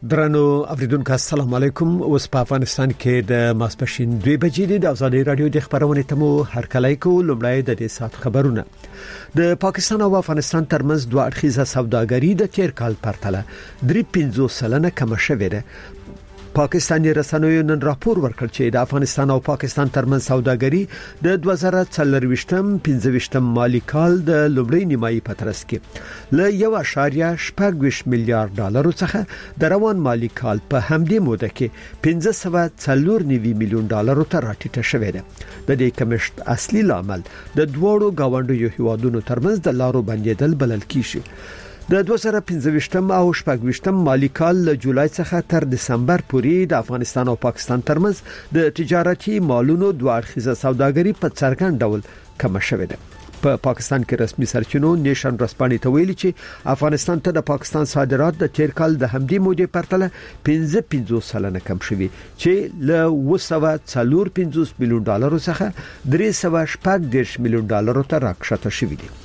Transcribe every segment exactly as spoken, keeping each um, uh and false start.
درنو اوریدونکو السلام علیکم. اوس په افغانستان کې د ماسپښین دوه بجې د آزادۍ رادیو د خبرونې تمو هر کله کو لومړی د دې سات خبرونه. د پاکستان او افغانستان ترمنځ دوه اړخیزه سوداګري د تیر کال پرتله درې پنځوس سلنه کم شوې ده. پاکستاني رسنیو نن راپور ورکړ چې د افغانستان او پاکستان ترمنځ سوداګري د دوه زره څلرويشتم پنځويشتم مالی کال د لومړۍ نیمایي په ترڅ کې له یو اشاریه شپږ ویشت میلیارډ ډالر څخه د روان مالی کال په همدې موده کې پنځه سوه څلور نوي میلیون ډالر ته راټیټه شوې ده. د دې کمښت اصلي لامل د دوړو گاونډیو هیوادونو ترمنځ د لارو بندیدل بلل کیږي. د دوه زره پنځويشتم او شپږويشتم مالی کال له جولای څخه تر دسمبر پورې د افغانستان او پاکستان ترمنځ د تجارتي مالونو دوه اړخیزه سوداګري په څرګند ډول کم شوې ده. په پاکستان کې رسمي سرچینو نیشن رسپانې ته ویلي چې افغانستان ته د پاکستان صادرات د تیر کال د همدې مودې پرتله پنځه پنځوس سلنه کم شوي چې له اوه سوه څلور پنځوس میلیون ډالر څخه درې سوه شپږ دېرش میلیون ډالر ته راکښته شوي دي.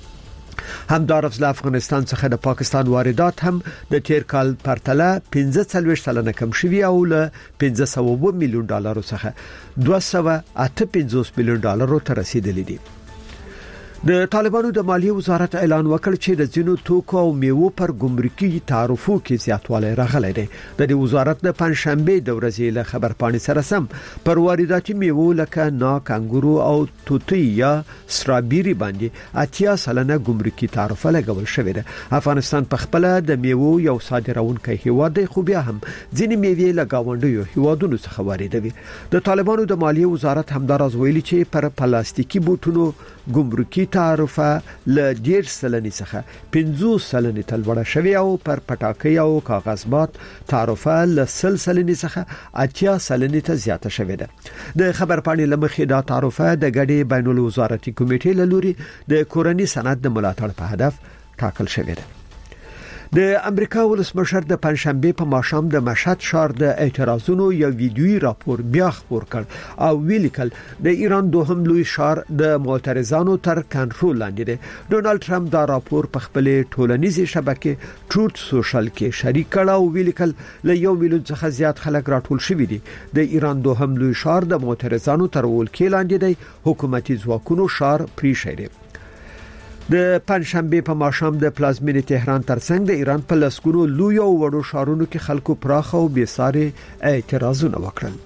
همدارس له افغانستان څخه د پاکستان واردات هم د تیر کال پرتله پنځه څلوېښت سلنه کم شوي او له پنځه سوه اووه میلیون ډالر څخه دوه سوه اته پنځوس میلیون ډالر ته رسیدلي دي. د طالبانو د مالیې وزارت اعلان وکړ چې د ځینو توکو او میوو پر ګمرکي تعرفو کې زیاتوالی راغلی دی. د دې وزارت د پنځشنبه د ورځې له خبرپاڼې سره سم پر وارداتي میوو لکه ناک، انګورو او توتي یا سترابيري باندې اتیا سلنه ګمرکي تعرفه لګول شوې ده. افغانستان په خپل د میوو یو صادرونکي هیواد دی، خو بیا هم ځینې میوې له گاونډیو هیوادونو څخه واردوي. د طالبانو د مالیې وزارت همدارز ویلي چې پر پلاستیکي بوټونو ګمرکي تعرفه ل ډیر سلنې څخه پنځوس سلنې ته لوړه شوې او پر پټاکۍ او کاغذبات تعرفه ل سل سلنې څخه اتیا سلنې ته زیاته شوې ده. د خبرپاڼې لمخې دا تعرفه د ګډې بین الوزارتي کمیټې له لوري د کورنۍ صنعت د ملاتړ په هدف ټاکل شوې ده. د امریکا ولسمشر د پنځشنبه په ماښام د مشهد ښار د اعتراضونو یو ویډیويي راپور بیا خپور کړ او ویل کړ د ایران دوهم لوی ښار د معترضانو تر کنټرول لاندې دی. ډونالد ټرمپ دا راپور په خپل ټولنیزې شبکې ټروت سوشل کې شریک کړ او ویل کړ له یو میلیون څخه زیات خلک راټول شوي دي. د ایران دوهم لوی ښار د معترضانو تر ولکې لاندې دی. حکومتي ځواکونو ښار پریښی دی. د پنځشنبه په ماښام د پلازمینې تهران ترڅنګ د ایران په لسګونو لوی او وړو ښارونو کې خلکو پراخ او بېساري اعتراضونه وکړل.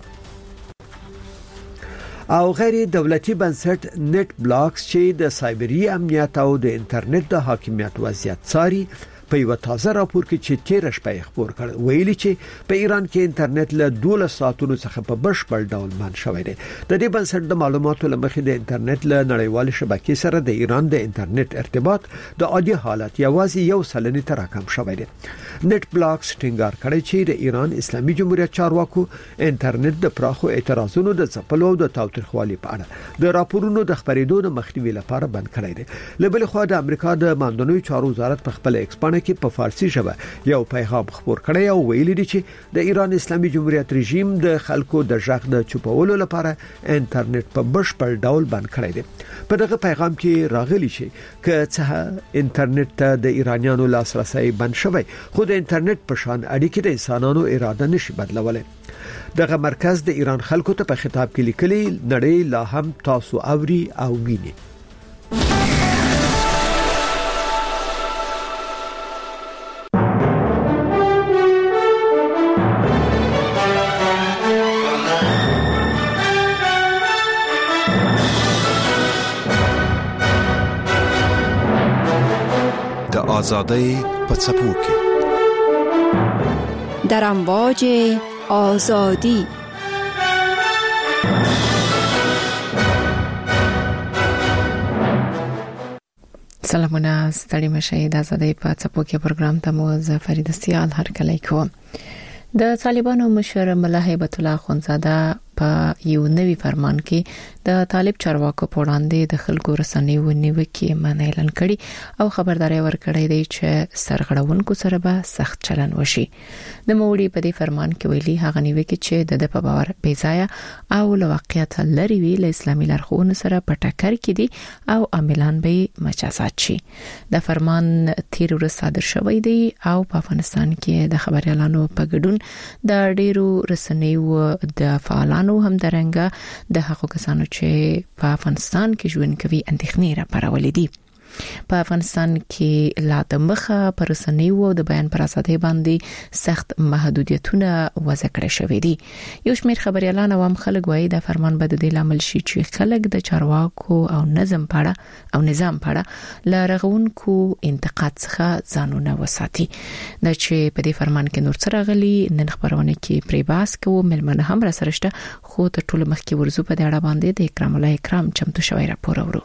او غیر دولتي بنسټ نت بلاکس چې د سایبري امنیت او د انټرنیټ د حاکمیت وضعیت څاري په یو تازه راپور کې چې تیر شپه خبر کړ ویلي چې په ایران کې انټرنیټ له دولس ساعتونو څخه په بشپړ ډول بند شوی دی. د دې بنسټ د معلوماتو لمخې د انټرنیټ له نړیوال شبکې سره د ایران د انټرنیټ ارتباط د عادي حالت یوازې یو سلنې ته راکم شوی دی. نت بلاکس ټینګار کړی چې د ایران اسلامي جمهوریت چارواکو انټرنیټ د پراخو اعتراضونو د ځپلو او د تاوتریخوالي په اړه د راپورونو د خبرېدو د مخنیوي لپاره بند کړی دی. له بل خوا د امریکا د ماندنوي چارو وزارت په خپل ایکسپانه کې په فارسی ژبه یو پیغام خبر کړی او ویلي دی چې د ایران اسلامي جمهوریت رژیم د خلکو د ژغ د چوپولو لپاره انټرنیټ په بشپړ ډول بند کړی دی. په دغه پیغام کې راغلی چې که څه انټرنیټ ته د ایرانیانو لاسرسي بند شوی خو د انټرنیټ په شان اړیکې د انسانانو اراده نشي بدلولای. دغه مرکز د ایران خلکو ته په خطاب کې لیکلي نړۍ لا هم تاسو اوري او ویني. آزادی په څپو کې در امواج آزادی سلامونه ستړي مشه د آزادی په څپو کې پروګرام ته مو زه فریده سیال هر کله کوم. د طالبانو مشر ملا هیبت الله خونزاده په یو نوي فرمان کې د طالب چارواکو په وړاندې د خلکو رسنیو نیوکې منع اعلان کړي او خبرداري ورکړې ده چې سرغړونکو سره به سخت چلن وشي. د موړي په دې فرمان کې ویلي هغه نیوکې چې د په باور بیځایه او لواقعیت لري وی له اسلامي لارښوونو سره په ټکر کې دي او عاملان به مجازات شي. د فرمان تیر ورځ صادر شوی دی او په افغانستان کې د خبريالانو په ګډون د ډیرو رسنیو د فعالانو هم درنګه د حقوقو کسانو چې په افغانستان کې ژوند کوي اندېښنې راپارولې دي. په افغانستان کې لا د مخه پر رسنیو او د بیان پر ازادۍ باندې سخت محدودیتونه وضع کړل شوې دي. یو شمېر خبريالان او هم خلک وایي د فرمان بد دی لامل شي چې خلک د چارواکو او نظم پاړه او نظام پاړه لارغونکو انتقاد څخه ځانونه وساتي. د چې په دې فرمان کې نور څه راغلي نن خبرونه کې پری باس کوو ملمنه هم را سرهشته خو تر ټولو مخکې ورزو په دې اړه باندې د اکرام الله اکرام چمتو شوی راپور اورو.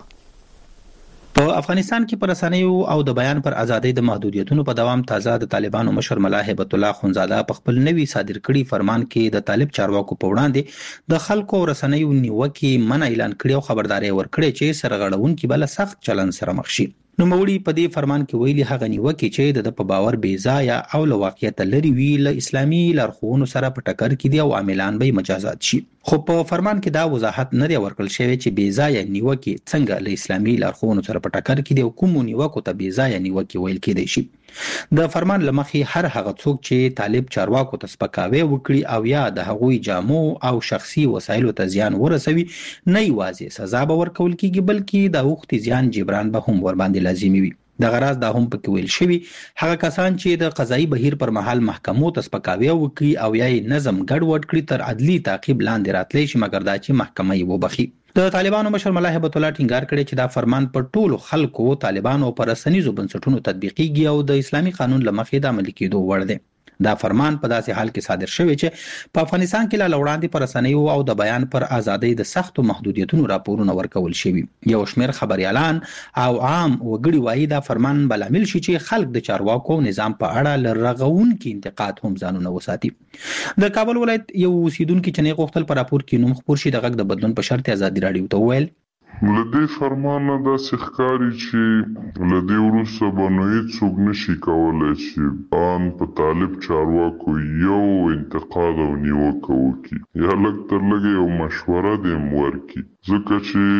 په افغانستان کې پر رسنیو او د بیان پر ازادۍ د محدودیتونو په دوام تازه د طالبانو مشر ملا هیبت الله خونزاده په خپل نوي صادر کړي فرمان کې د طالب چارواکو په وړاندې د خلکو او رسنیو نیوکې منع اعلان کړي او خبرداري ورکړي چې سرغړونکو بل سخت چلن سره مخ شي. نو موړي په دې فرمان کې ویلي هغه نیوکې چې د په باور بیځایه او لواقعیت لري وی له اسلامي لارښوونو سره په ټکر کې دي او عاملان به مجازات شي. خو په فرمان کې دا وضاحت نه دی ورکړل شوی چې بیځایه نیوکې څنګه له اسلامي لارښوونو سره په ټکر کې دي او کوم نیوکو ته بیځایه نیوکې ویل کېدای شي. د فرمان لمخې هر هغه څوک چې طالب چارواکو ته سپکاوی وکړي او یا د هغوی جامو او شخصي وسایلو ته زیان ورسوي نه یوازې سزا به ورکول کېږي بلکې د وخت زیان جبران به هم ور باندې لازمي وي. د غراض دا هم پکې ویل شوی هغه کسان چې د قضایي بهیر پر مهال محکمو ته سپکاوی وکړي او یا نظم ګډوډ کړي تر عدلي تعقیب لاندې راتلی شي مګر دا چې محکمه یې وبخي. د طالبانو مشر ملا هیبت الله ټینګار کړی چې دا فرمان پر ټولو خلکو طالبانو پر رسنیزو بنسټونو تطبیقیږي او د اسلامي قانون لمخې د عملي کېدو وړ دی. دا فرمان په داسې حال کې صادر شوی چې په افغانستان کې لا وړاندې پر رسنیو او د بیان پر ازادۍ د سختو محدودیتونو راپورونه ورکول شوی. یو شمېر خبريالان او عام وګړي وایي دا فرمان بلامل شي چې خلک د چارواکو نظام په اړه لرغونکي انتقاد هم ځانونه وساتي. د کابل ولایت یو اوسیدونکو چې نه غوښتل پر راپور کې نوم خبر شي د غږ د بدلون په شرط ازادي رادیو ته ویل لدې فرمانه دا ښکاري چې لدې وروسته به نو هیڅوک نشي کولی چې ان په طالب چارواکو یو انتقاد او نیوکه وکړي یا لږ تر لږه یو مشوره دې ورکړي ځکه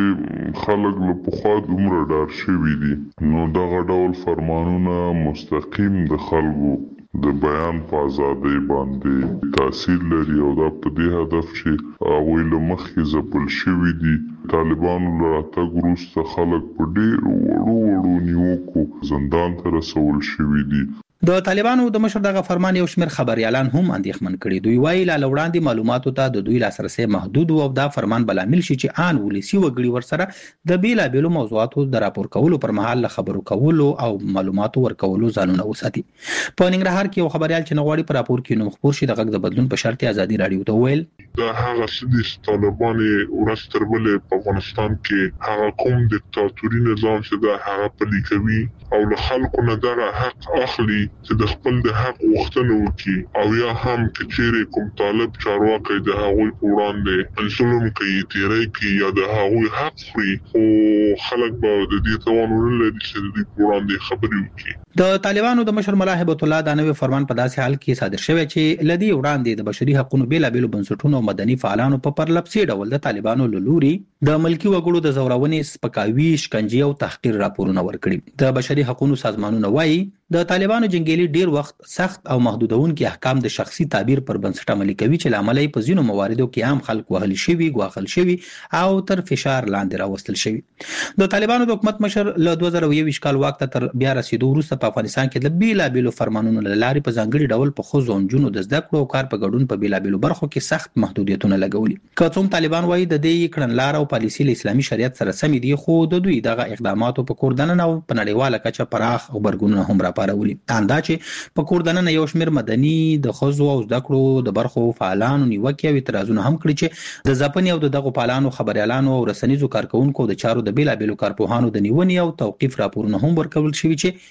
چې خلک له پخوا دومره ډار شوي دي نو دغه ډول فرمانونه مستقیم د خلکو د بیان په ازادۍ باندې تاثیر لري او دا په دې هدف چې هغوی له مخکې ځپل شوي دي. طالبانو له راتګ وروسته خلک په ډېرو وړو وړو نیوکو زندان ته رسول شوي دي. د طالبانو د مشر دغه فرمان یو شمېر خبريالان هم اندېښمن کړي. دوی وایي لا وړاندې معلوماتو ته د دوی لاسرسي محدود او دا فرمان بلامل شي چې ان ولسی وګړي ورسره د بیلا بیلو موضوعاتو د راپور کولو پر مهال خبرو کولو او معلوماتو ورکولو ځانونه وساتي. په ننګرهار کې یو خبريال چې نغواړي پر راپور کې نوم خبر شي د غږ د بدلون په شرط ازادي رادیو ته ویل دا هغه سدي طالبانې ورستربلې په افغانستان کې هغه کوم دیکتاتوري نظام چې دا هغه پلي کوي او له خلکو نه دا حق اخلي چې د خپل د حق غوښتنه وکړي او یا هم چې چیرې کوم طالب چارواکي د هغوی په وړاندې ظلم کوي تیری کوي یا د هغوی حق خوري خو خلک به د دې توان نه لري چې د دې په وړاندې خبرې وکړي. د طالبانو د مشر ملا هیبت الله د نوې فرمان په داسې حال کې صادر شوی چې لدی وړاندې د بشري حقوقو بیل بیل بنسټونو او مدني فعالانو په پرلپسې ډول د طالبانو لوري د ملکی وګړو د زورونې سپکاوي شکنجه او تحقیر راپورونه ورکړي. د بشري حقوقو سازمانونو وایي د طالبانو جنگیالي ډیر وخت سخت او محدودونکي احکام د شخصي تعبیر پر بنسټ عملي کوي چې لامل په ځینو مواردو کې عام خلک وهل شوي غواخل شوي او تر فشار لاندې راوستل شوي. د طالبانو د حکومت مشر له دوه زره یو کال وخت تر بیا رسیدو وروسته په افغانستان کې د بیلا بیلو فرمانونو لارې په ځانګړي ډول په خو ځونجونو د زده کړو او کار په ګډون په بیلا بیلو برخو کې سخت محدودیتونه لګولي. کوم طالبان وایي د دې کړنلار او پالیسي له اسلامي شریعت سره سم دي خو د دوی دغه اقداماتو په کوردننه او په نړیواله کچه پراخ او برګونونه هم راپارولي. اندا چې په کوردننه یو شمېر مدني د خزو او زده کړو د برخو فعالانو نیوکې او اعتراضونه هم کړي چې د ځپنې او د دغه فعالانو خبريالانو او رسنیزو کارکونکو د چارو د بیلا بیلو کارپوهانو د نیونې او توقيف راپورونه هم ورکول شوي چې یو شمېر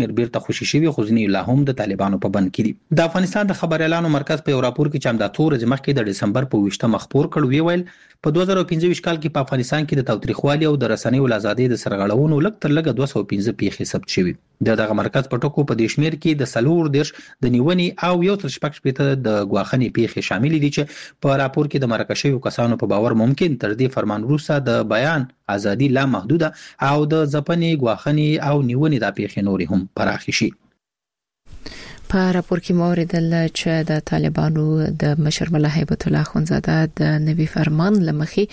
شمیر بیرته خوشي شوی خو ځینې لا هم د طالبانو په بند کې دي. د افغانستان د خبر اعلانو مرکز په راپور کې چې همدا تور ځمخ کې د دسمبر په ویشتمه خبر کړ ویل په دوه زره پنځه کال کې په افغانستان کې د تاوتریخوالي او د رسنیو ازادۍ د سرغړونو لږ تر لږه دوه سوه پنځه پیښې ثبت شوي. د دغه مرکز په ټکو په دې شمیر کې د سلور دیرش د نیونې او یو تر شپږ شپېته د غواخنې پیښې شامل دي چې په راپور کې د مرکه شویو کسانو په باور ممکن تر دې فرمان وروسته د بیان ازادي لا محدوده او د ځپنې غواخنې او نیونې د پیښې نورې هم پراخ شي. په راپور کې موریدل چې د طالبانو د مشر ملا هیبت الله خونزاده د نوي فرمان لمخي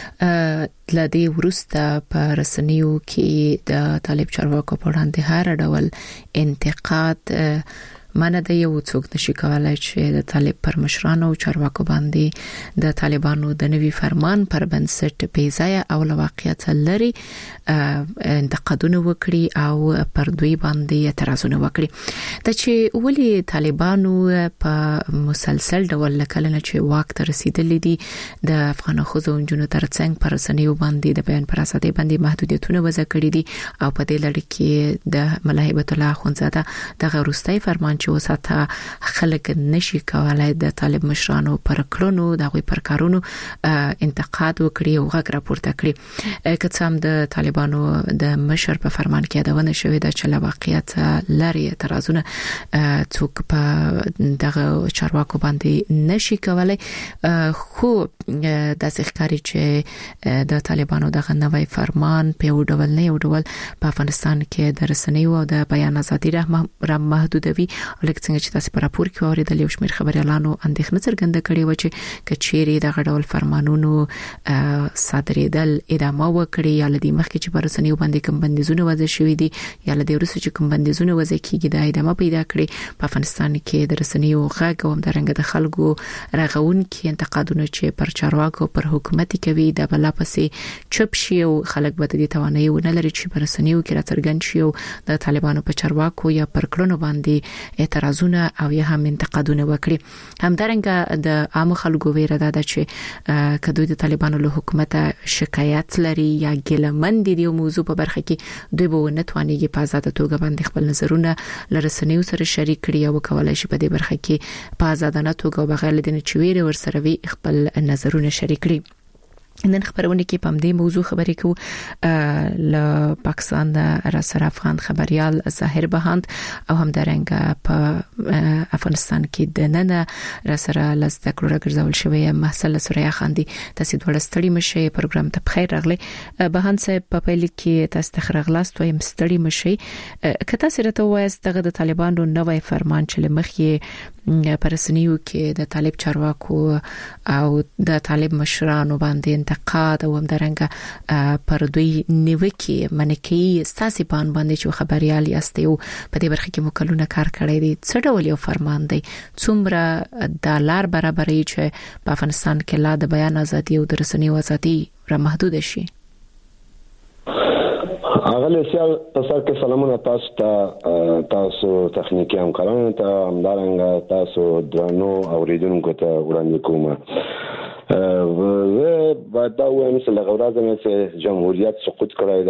لدی ورسته په رسنیو کې د طالب چارواکو په وړاندې هر ډول انتقاد منه د یو څوک نشي کولای چې د طالب پر مشرانو او چارواکو باندې د طالبانو د نوي فرمان پر بنسټ پیځای او واقعیت لري انتقادونه وکړي او پر دوی باندې اعتراضونه وکړي. د چې ولي طالبانو په مسلسل ډول لکه چې واک ته رسیدلې دي د افغان خوځو جنونو ترڅنګ پر رسنیو باندې د بیان پر ازادۍ باندې محدودیتونه وضع کړي دي او په دې لړ کې د ملا هیبت الله خونزاده د غروستای فرمان چې وساته خلک نشي کولای د طالب مشرانو پر کړنو دغه پر کارونو انتقاد وکړي او غږ راپورته کړي. که څم د طالبانو د مشر په فرمان کې یادونه شوې ده چې لا واقعیت لري اعتراضونه څوک په دغه چارواکو باندې نشي کولای خو د ښکاری چې د طالبانو دغه نوې فرمان په یو ډول نه یو ډول په افغانستان کې د رسنیو او د بیان ازادي را محدودوي. لکه څنګه چې تاسو په راپور کې اوریدل یو شمېر خبريالانو اندېښنه څرګنده کړې و چې کچېری د غډول فرمانونو صادرېدل ادامه وکړي یا لدی مخکې چې پر رسنیو باندې کوم بندیزونه وضع شوې دي یا لدی وروسته چې کوم بندیزونه وضع کیږي د ادامه پیدا کړي. په افغانستان کې د رسنیو غږ او د رنګ د خلکو رغون کې انتقادونه چې پر چارواکو پر حکومت کوي د بلا پسې چپ شي او خلک به د توانایي ونه لري چې پر رسنیو کې راڅرګند شي او د طالبانو په چارواکو یا پر کړنو باندې اعتراضونه او یا هم انتقادونه وکړي. همدارنګه د عام خلکو ویره ده چې کدوې د طالبانو له حکومت شکایت لري یا ګلمن دي د موضوع په برخه کې دوی به نه توانيږي په آزاد توګه باندې خپل نظرونه لرسنیو سره شریک کړي او کولای شي په دې برخه کې په آزادانه توګه بغیر لدې چې ویره ورسره وي خپل نظرونه شریک کړي. نن خبرونه کې په دې موضوع خبرې کوو ل پاکستان د رسر افغان خبريال ظاهر بهاند او هم درنګ په افغانستان کې د نن رسر لزده کړو راګرځول شوی محصل سوریا خاندي تاسو د ولستړي مشه پروګرام ته بخیر راغلی. بهاند صاحب په پیل کې تاسو تخرغلاست وایم ستړي مشه کته سره ته وایست دغه د طالبانو نوې فرمان چې لمخې پرسنیو کې د طالب چارواکو او د طالب مشرانو باندې انتقاد او همدارنګه پر دوی نیوکي منکي ستاسي پان باندې چې خبريال یاستئ او په دې برخه کې مکلونه کار کړی دي څه ډول یو فرمان دی څومره د لار برابرۍ چې په افغانستان کې لا د بیان ازادي او د رسنیو ازادي را محدود شي. اغله سیال تاسو کې سلامونه تاسو ته تاسو تخنیکی همکارانو ته همدارنګه تاسو درنو اوریدونکو ته وړاندې کوم. و بعد دا وایم چې لغورازم چې جمهوریت سقوط کړی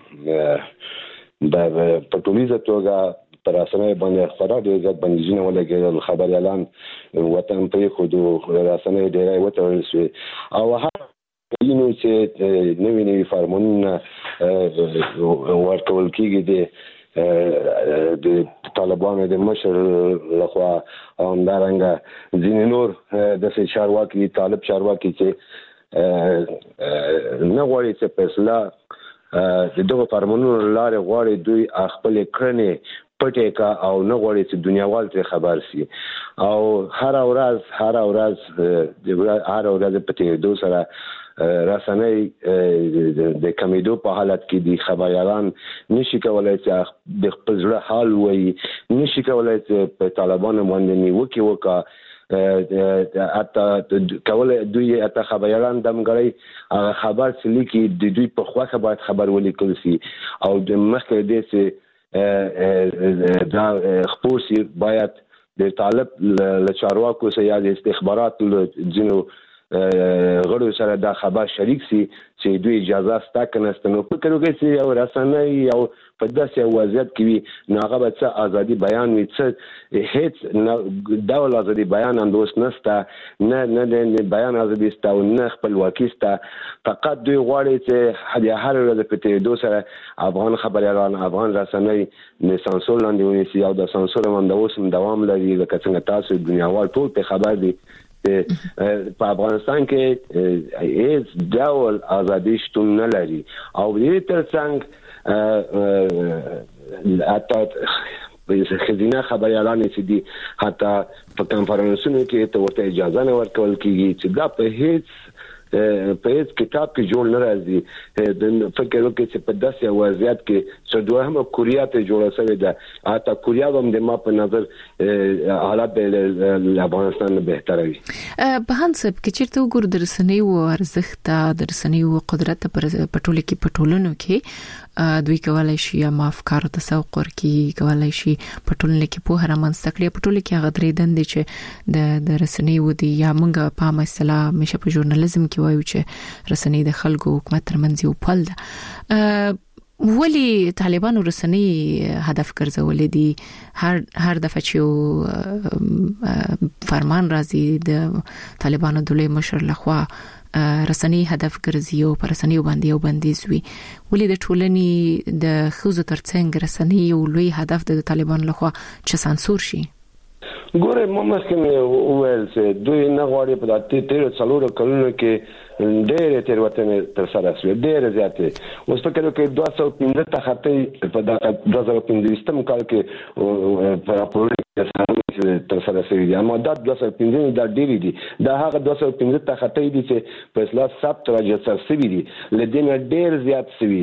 دا د پټولیزه توګه پر اسنه باندې خبره ډېر زیات بندیزونه ولګېدل خبر اعلان وطن پرې خو د رسنۍ ډېرای وته شوی او اینو چې نوې نوې فرمانونه ورکول کېږي د د طالبانو د مشر لخوا همدارنګه ځینې نور د چارواکي طالب چارواکي چې نه غواړي چې فیصله د دغه فرمانونو لارې غواړي دوی خپل کړنې پټه کا او نه غواړي چې دنیاوال ته خبر شي او هر ورځ هر ورځ د هر ورځ په تیر دوه سره رسنۍ د کمیدو په حالت کې د خبريالان نشي کولای چې د خپل ځړه حال وایي نشي کولای چې په طالبانو باندې نیوکه وکړي اته کولای دوی اته خبريالان دمګړی خبر سلی کې د دوی په خوخه باید خبر ولیکل شي او د مخکې د سه دا خپوسی باید د طالب له چارواکو سره یا د استخبارات له جنو غړو سره دا خبر شریک سي چې دوی اجازه ستا کنه نو فکر وکړي چې یو رسنۍ یو په داسې وضعیت کې وي نو هغه به څه ازادي بیان وي څه هیڅ ډول ازادي بیان اندوس نسته نه نه د بیان ازادي ستا او نه خپلواکي ستا فقط دوی غواړي چې هر ورځ په تېدو سره افغان خبريالان افغان رسنۍ د سانسور لاندې ونیسي او د سانسور هم د اوس دوام لري لکه څنګه تاسو دنیاوال ټول په خبر دي په افغانستان کې هیڅ ډول ازادي شتون نه لري او دې ترڅنګ اته خزینه خبريالان چې دي حتی په کانفرنسونو کې ته ورته اجازه نه ورکول کیږي چې دا په هیڅ په هیڅ کتاب کې جوړ نه راځي د فکر وکړي چې په داسې وضعیت کې چې دوهمه کوریا ته جوړه شوې ده اته کوریا هم د ما په نظر حالات د افغانستان نه بهتره وي په هانسب کې چیرته وګور درسنی او ارزښت درسنی او قدرت پر پټول کې پټولونو کې دوی کولای شي ما افکار تسوق ورکي کولای شي پټولنه کې په هر منځ تکلیف پټول کې غدرې دند چې د درسنی و دي یا موږ په مسله مشه په ژورنالیزم کې وایو چې رسنۍ د خلکو حکومت ترمنځ یو پل ده ولی طالبانو رسنۍ هدف ګرځولې دي هر هر دفعه چې فرمان راځي د طالبانو د لوی مشر لخوا رسنۍ هدف ګرځي او پر رسنۍ باندې یو بندیز وي ولې د ټولنې د خوځو ترڅنګ رسنۍ یو لوی هدف د طالبانو لخوا چې سانسور شي ګوره ممکن وویل چې دوی نه غواړي په داتې تیر څلور کلونو کې ډېر تیروتنې تر سره شوې ډېر زیاتې اوس فکر وکړئ دوه سوه پنځه ته خطې په دغه دوه زره پنځوستم کال کې په راپور کې تر سره شوې دي اما دا دوه سوه پنځه دا ډېرې دي دا هغه دوه سوه پنځه ته خطې دي چې په اصلاح ثبت راجستر شوي دي له دې نه ډېر زیات شوي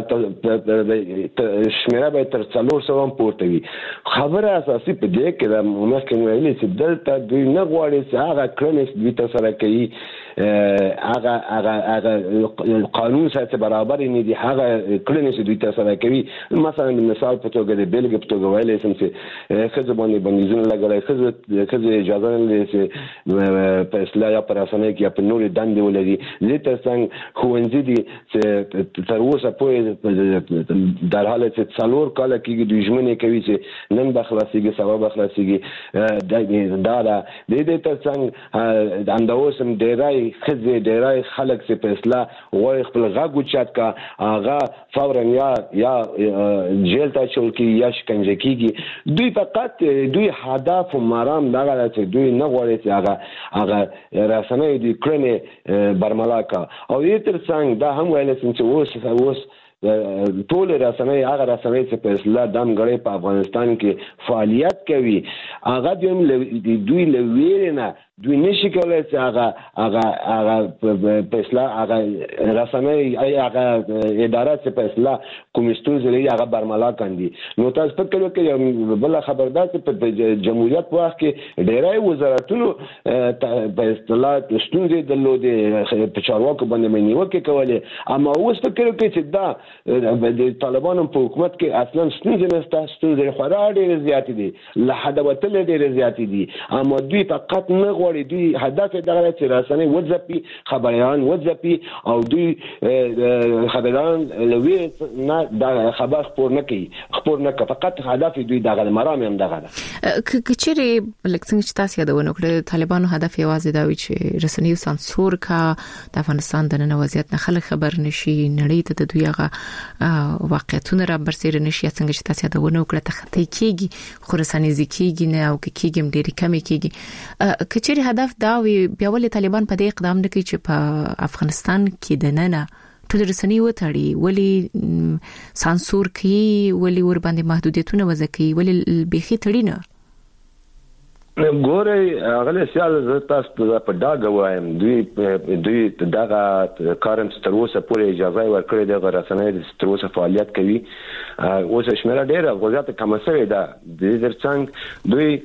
حتی شمیره به تر څلور سوه هم پورته وي خبره اساسي په دې کې ده مخکې ویلي چې دلته دوی نه غواړي چې هغه کړنې دوی ترسره کوي هغه هغه هغه قانون سره برابر نه دي هغه کړنې چې دوی ترسره کوي مثلا مثال په توګه د بیلګې په توګه ویلې سم چې خزه باندې بندیزونه لګولای خزه خزه اجازه نه لري چې په اصلاح یا پر اسانه کې په نور دندې ولري زه ترڅنګ خوندې دي چې تر اوسه په در حال چې څلور کال کې دوی ژمنې کوي چې نن بخلاصيږي سبا بخلاصيږي دا دا د دې ترڅنګ د اندوسم ډیرای خزه ډیرای خلک چې په اصلاح غوړ خپل غاګو چات کا هغه فورا یا یا جیل ته چول کی یا شکنجه کیږي دوی فقط دوی هدف مرام دغه چې دوی نه غواړي چې هغه هغه رسنۍ دوی کړنې برملا کا او یې ترڅنګ دا هم ویل چې اوس اوس ټول رسنۍ هغه رسنۍ چې په اصلاح دم غړي په افغانستان کې فعالیت کوي هغه دوی لویرنه دوی نشي کولای چې هغه هغه هغه په اصلاح هغه رسنۍ هغه اداره چې په اصلاح کومستون زری هغه برملا کاندي نو تاسو فکر وکړئ بل خبردار چې په جمهوریت په وخت کې ډیرای وزارتونو په اصطلاح ستونزې درلودې په چارواکو باندې نیوکې کولې اما اوس فکر وکړئ چې دا د طالبانو په حکومت کې اصلا ستونزې نشته ستونزې خورا ډېرې زیاتې دي له حد وتلې ډېرې زیاتې دي اما دوی فقط نه غواړي دوی هدف دغه چې رسنۍ وځپي خبريان وځپي او دوی خبريان لوي نه د خبر خبر نه کوي خبر نه کوي فقط هدف دوی دغه مرام هم دغه ده کچېری لکه چې تاسو یادونه کړې طالبانو هدف یوازې دا وي چې رسنۍ سانسور کا د افغانستان د نن وضعیت نه خلک خبر نشي نړۍ ته د دوی هغه واقعیتونه را برسېر نشي څنګه چې تاسو یادونه وکړه ته خطي کیږي خو رسنۍ ځکیږي نه او کیږي ډېری کمی کیږي کچېری هدف دا وی بیا ولې طالبان په دې اقدام نه کوي چې په افغانستان کې د نن ټول رسنۍ وټړي ولې سانسور کوي ولې ور باندې محدودیتونه وځي ولې بيخي تړي نه ګوره هغه سیال تاسو په داګه وایم دوی دوی دغه کارم ستروسه پورې اجازه ورکړې د رسنۍ ستروسه فعالیت کوي اوس شمیره ډیره غوځات کم شوی ده د درڅنګ دوی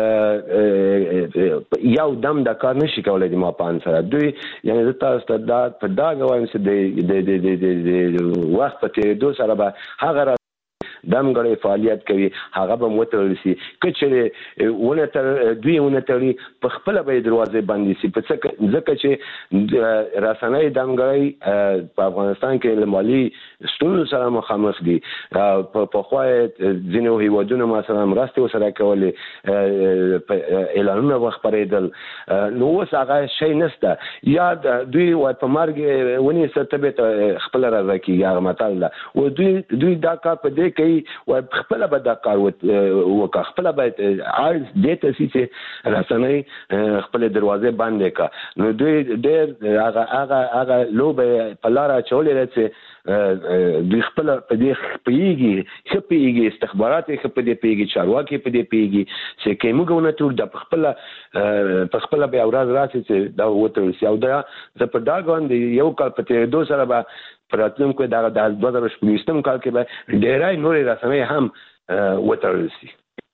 یو دم د کار نشي کولای د ما پان سره دوی یعنی تاسو ته دا په دا غواړم چې د د د د وخت په تیریدو سره به هغه دمګړی فعالیت کوي هغه به مترل شي کچې ونه تر دوی ونه تري په خپل به دروازې باندې سي په څه ځکه چې رسنۍ دمګړی په افغانستان کې له مالی ستونزو سره مخامخ دي په خو ځینو هیوادونو مثلا مرسته سره کولې اعلانونه وخبرېدل نو اوس هغه شی نشته یا دوی وای په مرګ ونی ستبه خپل راځي یا متل او دوی دوی دا کار په دې کوي او خپل به دا کار وکړي خپل به عايز دې ته چې رسنۍ خپل دروازې باندې کا نو دوی ډېر هغه هغه هغه لوبه په لار چولې چې دوی خپل په دې پیږي خپيږي استخبارات خپل دې پیږي چارواکي په دې پیږي چې کیمګونه ټول د خپل په خپل به اوراد راسي چې دا وته سي او دا د په دا غوندې یو کال په دوه سره به پراتلونکو دا د دوه هزار شپږم کال کې به ډېرای نورې رسنۍ هم وته سي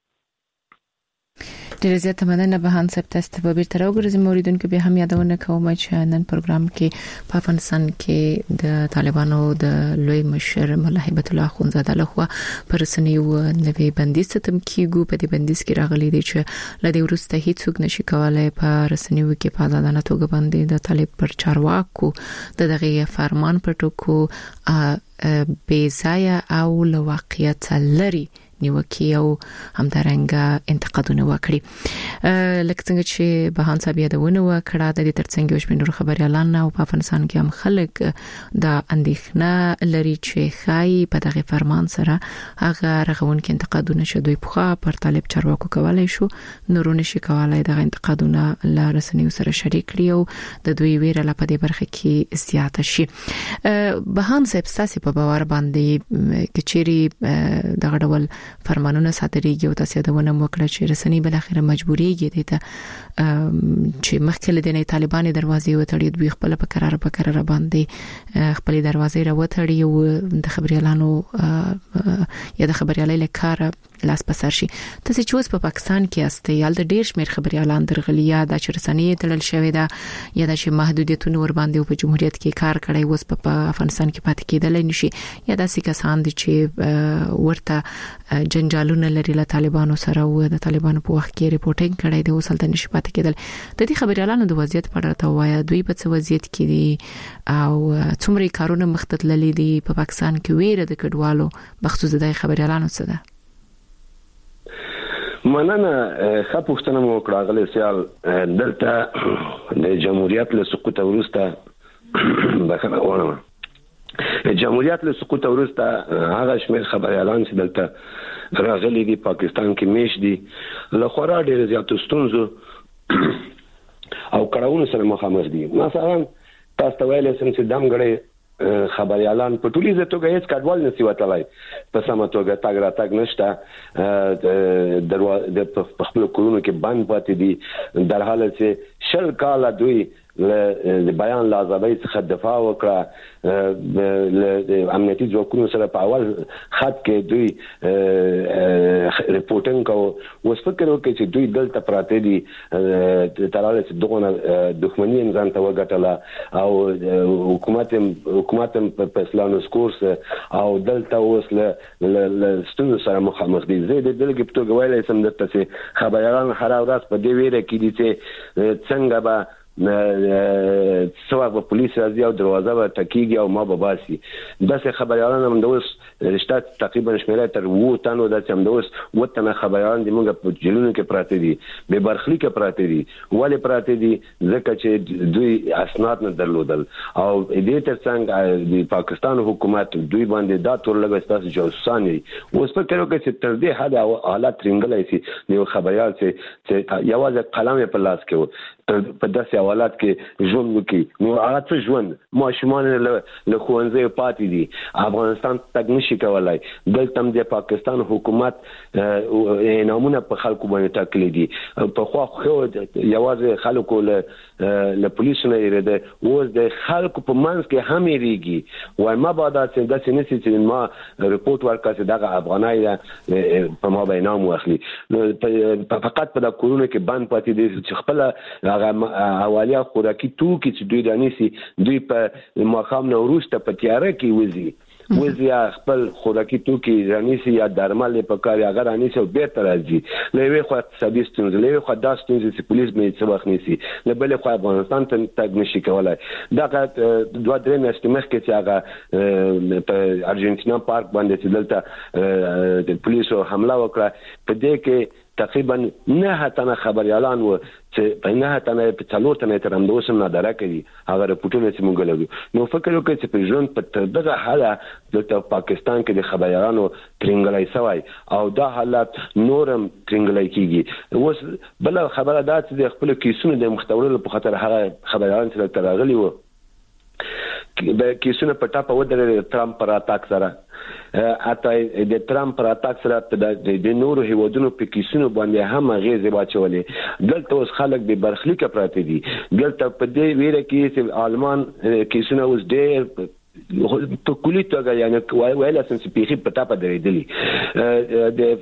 ډیره زیاته مننه به هان صاحب تاسو ته به تر وګورئ موریدونکو به هم یادونه کوم چې نن پروګرام کې په افغانستان کې د طالبانو د لوی مشر مولا هیبت الله اخونزاده لخوا پرسنیو نوې بندیز ختم کیږي په دې بندیز کې راغلي دي چې لدې ورسته هیڅوک نشي کولای په رسنیو کې په ځانانه توګه باندې د طالب پر چارواکو د دغه فرمان پر ټکو بې ځای او لواقعیت لري نیوکي او همدارنګه انتقادونه وکړي لکه څنګه چې بهان صاحب یادونه وکړه د دې ترڅنګ یو شمېر خبريالان او په افغانستان کې هم خلک د اندېښنه لري چې خای په دغه فرمان سره هغه رغون کې انتقادونه شوي په پر طالب چارواکو کولای شو نورونه شي کولای د انتقادونه لا رسنیو سره شریک کړي او د دوی ویره لا په دې برخه کې زیاته شي بهان صاحب تاسو په باور باندې کچيري دغه ډول فرمانونه صادرېږي او تاسو د ونه وکړه چې رسنۍ بل اخر مجبورېږي ته چې مخکې له دې طالبان دروازې وتړي دوی خپل په قرار په قرار باندې خپل دروازې را وتړي او د خبريالانو یا د خبريالۍ لکاره لاس پسر شي تاسو چې اوس په پاکستان کې استه یال د ډیر شمیر خبريالان درغلي یا د رسنۍ تړل شوی دا یا د محدودیتونو ور باندې په جمهوریت کې کار کړی اوس په افغانستان کې پاتې کېدل نشي یا د سکسان دي چې ورته جنجالونه لري له طالبانو سره او د طالبانو په وخت کې ریپورټینګ کړی دی اوس تل نشي پاتې کېدل د دې خبريالانو د وضعیت په اړه توایا دوی په څه وضعیت کې دي او څومره کارونه مختلف دي په پاکستان کې ویره د کډوالو بخصوص د خبريالانو څه ده مننه ښه پوښتنه مو وکړه غلې سیال دلته د جمهوریت له سقوط وروسته بخنه ونه جمهوریت له سقوط وروسته هغه شمېر خبريالان چې دلته راغلي دي پاکستان کې میش دي له خورا ډېر زیاتو ستونزو او کړهونو سره مخامخ دي مثلا تاسو ته ویل سم چې دمګړی خبريالان په ټولیزه توګه هیڅ کډوال نسی وتلای په سمه توګه تاګ را تاګ نشته د خپل کورونو کې بند پاتې دي در حال چې شل کال دوی له بیان لازمي څخه دفاع وکړه د امنیتي ځواکونو سره په اول خط کې دوی ریپورټینګ کوي اوس فکر وکړي چې دوی دلته پراته دي تراله چې دغه دښمنی انسان ته وګټله او حکومت حکومت په اسلامي کورس او دلته اوس له ستونزو سره مخامخ دي زه د دلګ په توګه ویلای سم درته چې خبريالان هر ورځ په دې ویره کې دي چې څنګه به سوا په پولیس راځي او دروازه به ټکیږي او ما به باسي داسې خبريالان هم د اوس رشتہ تقریبا شمیره تر وو تنو د هم د اوس وطن خبريالان د موږ په جلونو کې پراته دي به برخلي کې پراته دي ولې پراته دي ځکه چې دوی اسناد نه درلودل او دې ترڅنګ د پاکستان حکومت دوی باندې دا تور لګستاس جوسان اوس په کړو کې چې تر دې حد حالات رنګلای شي نو خبريال چې یوازې قلم په لاس کې په داسې حالات کې ژوند وکي نو هغه څه ژوند ماشومان له خوانځي پاتې دي افغانستان تګ نشي کولای دلته د پاکستان حکومت نامونه په خلکو باندې ټاکلي دي په خو خو یوازې خلکو له له پولیسو نه لري اوس د خلکو په منځ کې هم یریږي وای ما بعد چې داسې نشي چې ما ریپورت ورکړ چې دغه افغانای په ما بینام واخلي فقط په د کورونو کې بند پاتې دي چې خپل هغه اوالیا خوراکي توکي چې دوی دانيسي دوی په مخام نو وروسته په تیاره کې وځي وزیا خپل خوراکي توکي رانیسي یا درمل په کار هغه رانیسي او بیرته راځي لوي خو اقتصادي ستونزې لوي خو داس ستونزې چې پولیس مې څه وخت نيسي نه بل خو افغانستان ته تګ نشي کولای دا دوه درې میاشتې مخکې چې هغه په ارجنټینا پارک باندې چې دلته د پولیسو حمله وکړه په دې کې تقریبا نه تنه خبريالان و چې په نه تنه په څلور تنه تر هم دوسم نه درکې هغه رپورټونه چې مونږ لرو نو فکر وکړئ چې په ژوند په دغه حاله د پاکستان کې د خبريالانو ترنګلای سوی او دا حالت نورم ترنګلای کیږي اوس بل خبره ده چې د خپل کیسونو د مختورلو په خاطر هغه خبريالان چې ترغلي وو د کیسونو په ټاپه ودرې ترامپ پر اتاک سره اته د ترامپ پر اتاک سره د نورو هیوادونو په کیسونو باندې هم غیزه واچولې دلته اوس خلک به برخلیک پراته دي دلته په دې ویره کې چې آلمان کیسونه اوس ډېر په کلی توګه یعنی وایي لاسن چې پیخي پتا په درېدلی د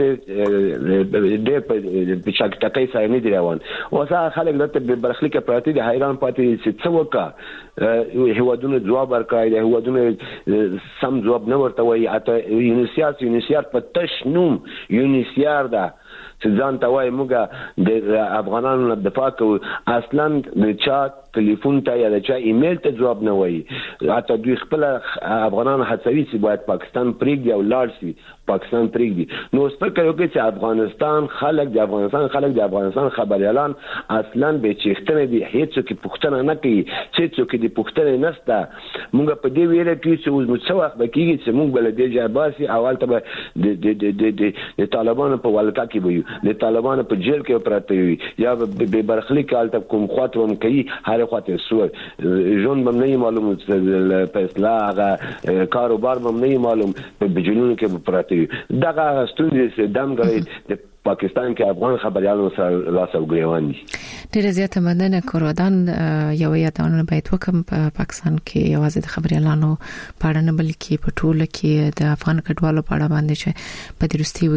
فرانسې د په شک ټکای سره نه دی روان او ځکه خلک دلته برخلیک پراته دي حیران پاتې چې څه وکړه هیوادونو جواب ورکړي د هیوادونو سم جواب نه ورته وایي اته یونیسیار یونیسیار په تش نوم یونیسیار ده چې ځان ته وایي موږ د افغانانو دفاع کوو اصلا د چا ټلیفون ته یا د چا ایمیل ته جواب نه وایي حتی دوی خپل افغانان هڅوي چې باید پاکستان پرېږدي او لاړ شي پاکستان پرېږدي نو فکر وکړئ چې افغانستان خلک د افغانستان خلک د افغانستان خبريالان اصلا به چیختنه دي هیڅ څوک پوښتنه نه کوي چې څوک دې پوښتنه نشته موږ په دې ویره کې چې اوس څو وخت بکیږي چې موږ بل دې جاباسي اول ته د د د د طالبانو په ولکا کې وي د طالبانو په جیل کې پراته وي یا به برخلیک حالت کوم خاطرم کوي هر خاطر سو جون بم نه معلوم په اصلاح هغه کاروبار بم نه معلوم په بجنون کې پراته وي دغه ستونزې دم غړي د پاکستان کې افغان خبريالانو سره لاس او ګریوان دي ډیره زیاته مننه کورودان یو یادونه باید وکم په پاکستان کې یوازې د خبريالانو پاړه نه بلکې په ټوله کې د افغان کډوالو پاړه باندې چې په دروستیو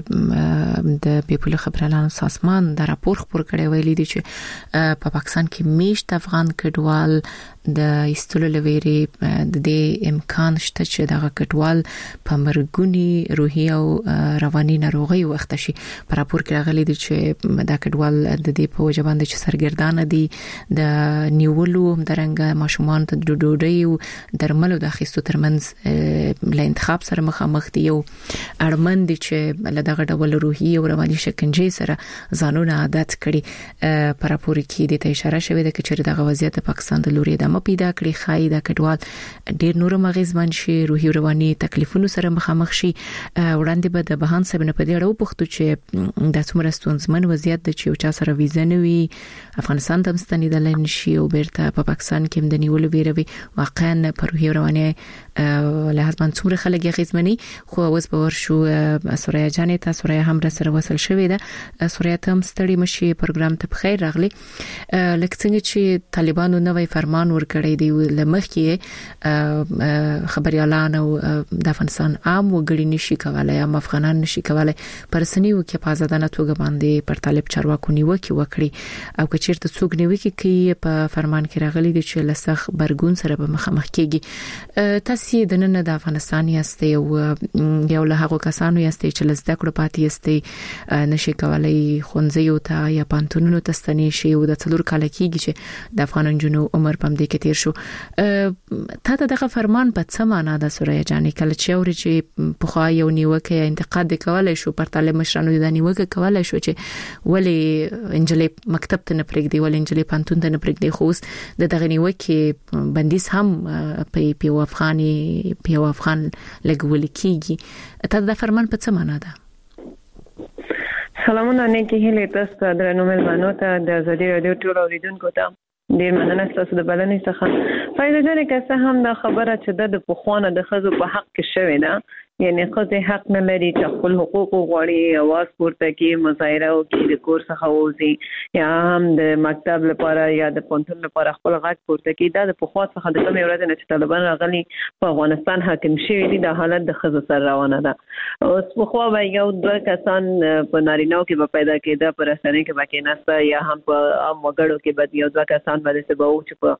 کې د پیپل خبريالانو سازمان د راپور خبر کړي ویلي دي چې په پاکستان کې میشت افغان کډوال د ایستلو لويري د دې امکان شته چې دغه کډوال په مرګونی روحي او رواني ناروغي وخت شي پر راپور کې راغلي دي چې دا کډوال د دې په وجه باندې چې سرګردان دي د نیولو همدارنګه ماشومان ته د ډوډۍ او درملو د اخیستو ترمنځ له انتخاب سره مخامخ دي او اړمن دي چې له دغه ډول روحي او رواني شکنجې سره ځانونه عادت کړي پر راپور کې د اشاره شوې ده چې دغه وضعیت د پاکستان د لوري د م پیدا کړی خای دا کډوال ډیر نور مغزمن شي روحي رواني تکلیفونو سره مخامخ شي وړاندې به د بهان سبب نه پدې اړه پوښتو چې د څومره ستونزمن وضعیت د چې چا سره ویزه نه وي افغانستان ته مستنیدل نشي او بیرته په پاکستان کې د نیول ویروي واقعا په روحي رواني له هڅمن څومره خلک غیزمني خو اوس به ورشو سوریا جانې ته سوریا هم سره وصل شوې ده سوریا ته هم ستړي مشي پروګرام ته بخیر راغلي لکه څنګه چې طالبانو نوې فرمان ورکړی دی لمخکې خبريالان او د افغانستان عام وګړي نشي کولای یا افغانان نشي کولای پرسنیو کې په آزادانه توګه باندې پر طالب چارواکو نیوکه وکړي او که چیرته څوک نیوکه کوي په فرمان کې راغلي دي چې لسخ برګون سره به مخامخ کیږي تاسو د نن د افغانستان یاستئ او یو له هغو کسانو یاستئ چې لزده کړو پاتې یاستئ نشي کولای خونځیو ته یا پانتونونو ته ستنی شي او د څلور کال کېږي چې د افغان جنو عمر پم دې کې تیر شو تا ته دغه فرمان په څه معنا ده سوریا جانې کله چې اوري چې په خو یو نیوکه یا انتقاد کولای شو پر طالب مشرانو د نیوکه کولای شو چې ولی انجلې مکتب ته نه پرېږدي ولی انجلې پانتون ته نه پرېږدي خو د دغه نیوکه بندیز هم په پیو افغاني پیو افغان لګول کیږي تا د فرمان په څه معنا ده سلامونه نیکی هیله تاسو درنو ملمنو ته د ازادي رادیو ټول اوریدونکو ته ډیر مننه تاسو د بلنې څخه فائدہ جنې که هم دا خبره چې د پخوانه د خزو په حق کې شوی ده یعنی خزه حق نه لري چې خپل حقوق غواړي اواز پورته کوي مظاهره کوي د کور څخه وځي یا هم د مکتب لپاره یا د پونتون لپاره خپل غږ پورته کوي دا د پخوا څخه د کوم ورځ نه چې طالبان راغلي په افغانستان حاکم شوی دي د حالت د خزو سره روانه ده اوس په خو به یو دوه کسان په نارینه‌و کې به پیدا کېده پر اسانه کې باکې نسته یا هم په عام وګړو کې به یو دوه کسان باندې سبا او چې په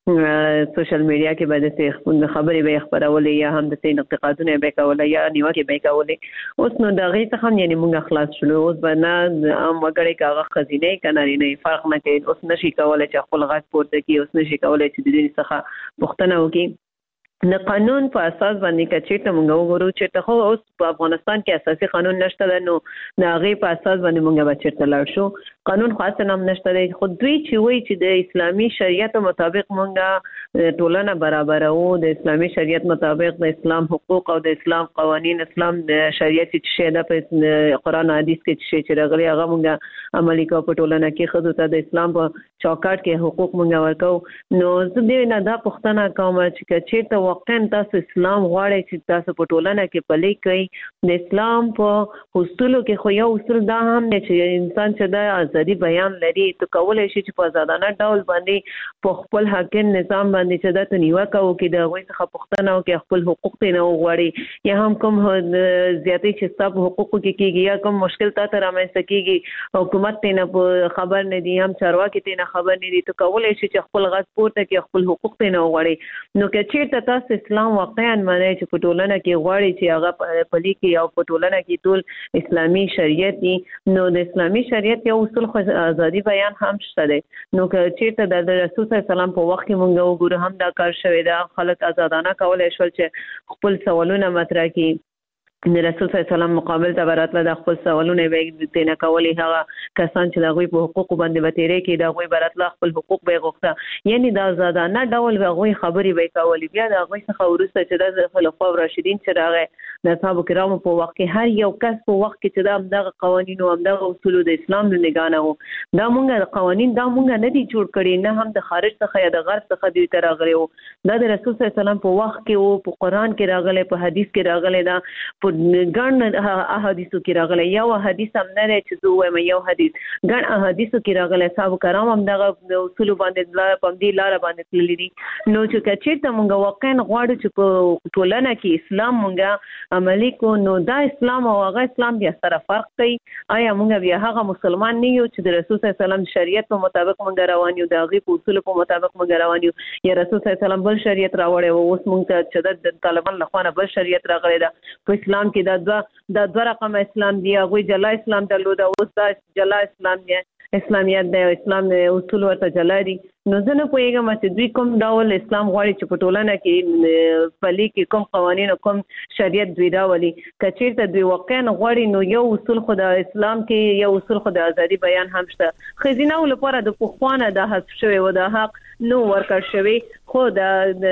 سوشل میډیا کې به د خبرې به خبرولې یا هم د تین انتقادونه به کولې یا نیوکه به کولې. اوس نو دغه څخه هم یعنی موږ خلاص شلو. اوس به نه ام وګړي کاغه خزینه کناري نه فرق نه کوي. اوس نشي کولای چې خپل غږ پورته کړي. اوس نشي کولای چې د دې څخه پوښتنه وکړي. د قانون په اساس باندې کچې ته موږ وګورو چې ته خو اوس په افغانستان کې اساسي قانون نشته نو د هغه په اساس باندې موږ به چیرته لاړ شو. قانون خاص نام نشته دی. خو دوی چې وایي چې د اسلامي شریعت مطابق موږ ټولنه برابر او د اسلامي شریعت مطابق د اسلام حقوق او د اسلام قوانين اسلام د شریعت چې شیدا په قران حدیث کې چې راغلي هغه موږ عملي کوو په ټولنه کې. خو ته د اسلام په چوکاټ کې حقوق موږ ورکو. نو زه دې نه دا پوښتنه کوم چې چیرته واقعا تاسو اسلام غواړئ چې تاسو په ټولنه کې پلي کړئ. د اسلام په اصولو کې خو یو اصول دا هم نه چې انسان چې د ازادي بیان لري ته کولای شي چې په آزادانه ډول باندې په خپل حاکم نظام باندې چې دا ته نیوکه وکړي د هغوی څخه پوښتنه وکړي خپل حقوق ته نه وغواړي یا هم کوم زیاتې چې ستاسو حقوقو کې کېږي یا کوم مشکل تاسو رامنځته کېږي حکومت ته نه خبر نه دي هم چارواکي ته نه خبر نه دي ته کولای شي چې خپل غږ پورته کړي خپل حقوق ته نه وغواړي. نو که چیرته تاسو اسلام واقعا معنی چې په ټولنه کې غواړي چې هغه پلي کې او په ټولنه کې ټول اسلامي شریعت دي نو د اسلامي شریعت یو اصول خو ازادي بیان هم شته دی. نو که چیرته د رسول صلی الله علیه وسلم په وخت کې مونږ وګورو هم دا کار شوی دا خلک آزادانه کولای شول چې خپل سوالونه مطرح کړي. د رسول صلی الله علیه وسلم مقابل ته براتله د خپل سوالونه به تنه کولی هغه کسان چې د غوي په حقوق باندې وتیری کې د غوي براتله خپل حقوق به غوښته یعنی د آزادانه ډول به غوي خبري به کولی. بیا د غوي څخه ورسته چې د خلفای راشدین چې راغی د اصحاب کرامو په وخت کې هر یو کس په وخت کې چې د دغه قوانینو او دغه اصول د اسلام د نگانه وو دا مونږه قوانین دا مونږه نه دي جوړ کړي نه هم د خارج څخه یا د غرب څخه دوی ته راغلي وو. دا د رسول صلی الله علیه وسلم په وخت کې او په قران کې راغلي په حدیث کې راغلي دا په ګڼ احادیثو کې راغلي. یو حدیث هم نه چې زه وایم یو حدیث ګڼ احادیثو کې راغلي صاحب کرام هم دغه اصول باندې لار په دې لار باندې تللي دي. نو چې کچې ته مونږ واقعا غواړو چې په ټولنه کې اسلام مونږه عملي کو نو دا اسلام او هغه اسلام بیا سره فرق کوي. آیا مونږ بیا هغه مسلمان نه یو چې د رسول صلی الله علیه وسلم شریعت په مطابق مونږ روان یو د هغه په اصول په مطابق مونږ روان یو یا رسول صلی الله علیه وسلم بل شریعت راوړی او اوس مونږ ته چې د طالبان لخوا نه بل شریعت راغلی دا په اسلام کې دا دا دوه رقم اسلام دی هغه جلا اسلام درلود او دا جلا اسلام دی اسلامیت د اسلام اصول ورته جلا دي. نو زه نه پوهیږم چې دوی کوم ډول اسلام غواړي چې په ټولنه کې پلي کې کوم قوانین او کوم شریعت دوی راولي. کچیرته دوی واقعا غواړي نو یو اصول خو د اسلام کې یو اصول خو د ازادي بیان هم شته. خزینه لپاره د پخوانه د حذف شوی و د حق نو ورکړ شوی خو د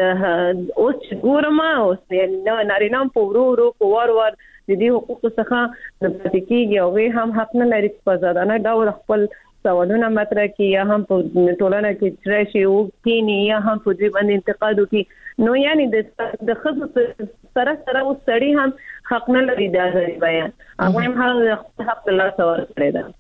اوس ګورما اوس نو نارینه په ورو ورو په وار وار د دې حقوق څخه د پاتې کېږي او وی هم حق نه لري په آزادانه ډول خپل سوالونه مطرح کی یا هم په ټولنه کې ترشي او کینی یا هم په دې باندې انتقاد وکي. نو یعنی د د خصوص سره سره او سړی هم حق نه لري د ازادي بیان هغه هم حق الله سوال کړی دا.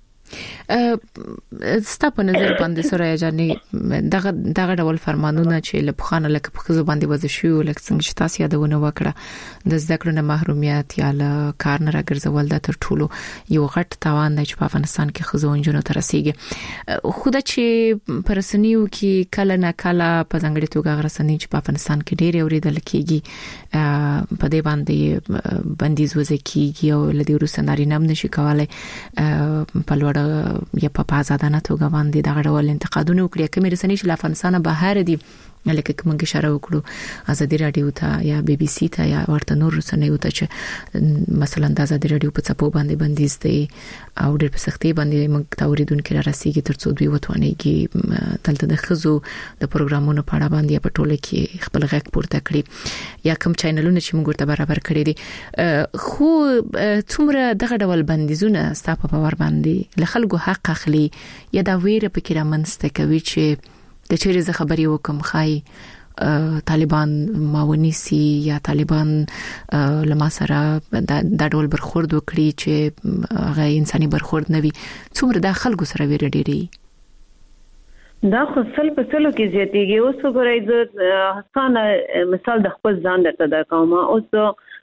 ستا په نظر باندې سره یعنی دغه دغه ډول فرمانونه چې له بخانه لکه په خزو باندې وځي شو لکه څنګه چې تاسو یادونه وکړه د زده کړو نه محرومیت یا له کار نه راګرځول د تر ټولو یو غټ تاوان دی چې په افغانستان کې خزو انجونو تر رسیدي. خو دا چې پرسنیو کې کله نه کله په ځنګړي توګه غرسنی چې په افغانستان کې ډېر اوریدل کېږي په دې باندې بندیز وځي کېږي او لدی روسناري نام نشي کولای په لوړ یا په آزادانه توګه باندې دغه ډول انتقادونه وکړي کومې رسنۍ چې افغانستان بهر دي لکه کومه اشاره وکړو ازادي رادیو ته یا بي بي سي ته یا ورته نور رسنۍ ته چې مثلا د ازادي رادیو په څپو باندې بندیز دي او ډېر په سختي باندې موږ تاوریدونکو را رسیدي ترڅو دوی وتوانيږي تلته د خزو د پروګرامونو په اړه باندې په ټوله کې خپل غږ پورته کړي یا کوم چینلونه چې موږ ورته برابر کړی دي. خو څومره دغه ډول بندیزونه ستاسو په باور باندې له خلکو حق اخلي یا دا ویره پکې رامنځته کوي چې د چیرې ز خبري وکم خای طالبان ماونیسی یا طالبان لما سره د ډول برخورد وکړي چې هغه انساني برخورد نه وي څومره د خلکو سره ویره ډېری دا خو سل په سلو کې زیاتېږي. اوس وګورئ زه حسانه مثال د خپل ځان درته دا کوم. اوس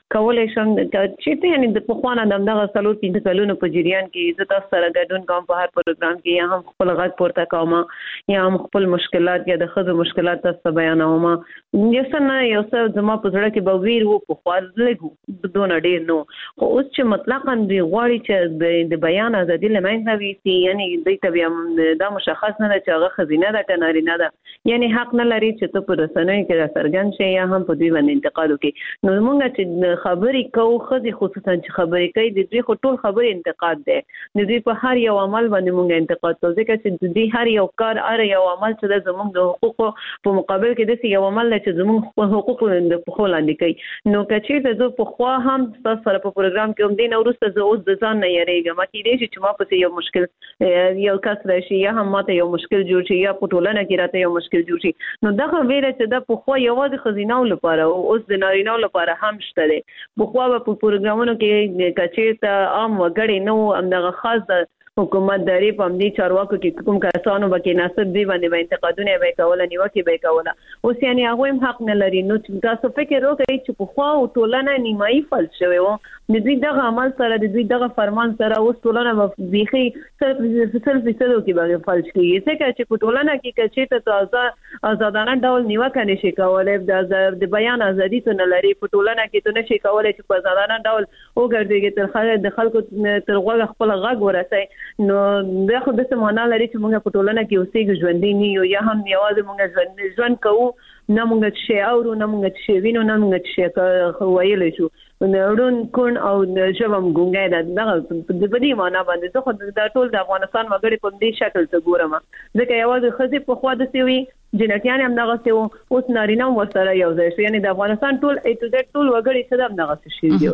کولای شم چې ته یعنی د پخوانه دغه څلور پنځه کلونو په جریان کې زه تاسو سره ګډون کوم په هر پروګرام کې یا هم خپل غږ پورته کوم یا هم خپل مشکلات یا د خزو مشکلات تاسو بیانوم. یو څه یو څه زما په زړه کې به ویر وو په خپل لګو دونه ډیر نو خو اوس چې مطلقاً دی غواړي چې د بیان ازادي لمنځه وي یعنی د طبيعه دا مشخص نه چې هغه خزینه ده کناري نه ده یعنی حق نه لري چې ته په رسنۍ کې سرګن شي یا هم په دوی باندې انتقاد وکړي. نو موږ چې خبرې کوو خزي خصوصا چې خبرې کوي د دوی خو ټول خبرې انتقاد ده د دوی په هر یو عمل باندې موږ انتقاد کوو ځکه چې د دوی هر یو کار هر یو عمل چې د زموږ د حقوقو په مقابل کې د یو عمل چې زموږ خپل حقوق د په وړاندې کوي. نو کچې ته زه په خوا هم تاسو سره په پروګرام کې هم دین اورسته زه اوس د ځان نه یریږم چې دې چې ما په یو مشکل یو کس راشي یا هم ماته یو مشکل جوړ شي یا په ټولنه کې راته یو مشکل جوړ شي. نو دغه ویره چې د په خوا یوازې خزینو لپاره اوس د نارینو لپاره هم شته ده. په خوا په پروګرامونو کې کچې ته عام وګړي نو همدغه خاص حکومت داري په امني چارواکو کې کوم کسانو بکې ناسب دی باندې به انتقادونه به کوله نیوکه به کوله اوس یعنی هغه هم حق نه لري. نو تاسو فکر وکړئ چې په خوا او ټولنه نیمایي فل شوی و د دوی دغه عمل سره د دوی دغه فرمان سره اوس ټولنه په بيخي صرف صرف فیصدو کې به فل شي. ځکه چې په ټولنه کې کچې ته تازه آزادانه ډول نیوکه نشي کولای د بیان ازادي ته نه لري په ټولنه کې ته نشي کولای چې په آزادانه ډول وګرځي تر خلک د خلکو تر غوږ خپل غږ ورسي. نو دا خو د څه معنا لري چې موږ په ټولنه کې اوسېږو ژوندۍ نه یو یا هم یوازې موږ ژوند ژوند کوو نه موږ شي اورو نه موږ شي وینو نه موږ شي وایلی شو نورون کون او ژبم ګونګای ده دغه د بدی معنا باندې زه خو د ټول د افغانستان وګړي په دې شکل ته ګورم ځکه یوازې خزي په خوا د سوي جنټیان هم دغه سو اوس نارینه ورسره یو ځای شو یعنی د افغانستان ټول ای ټو زد ټول وګړي څه د دغه شي دی.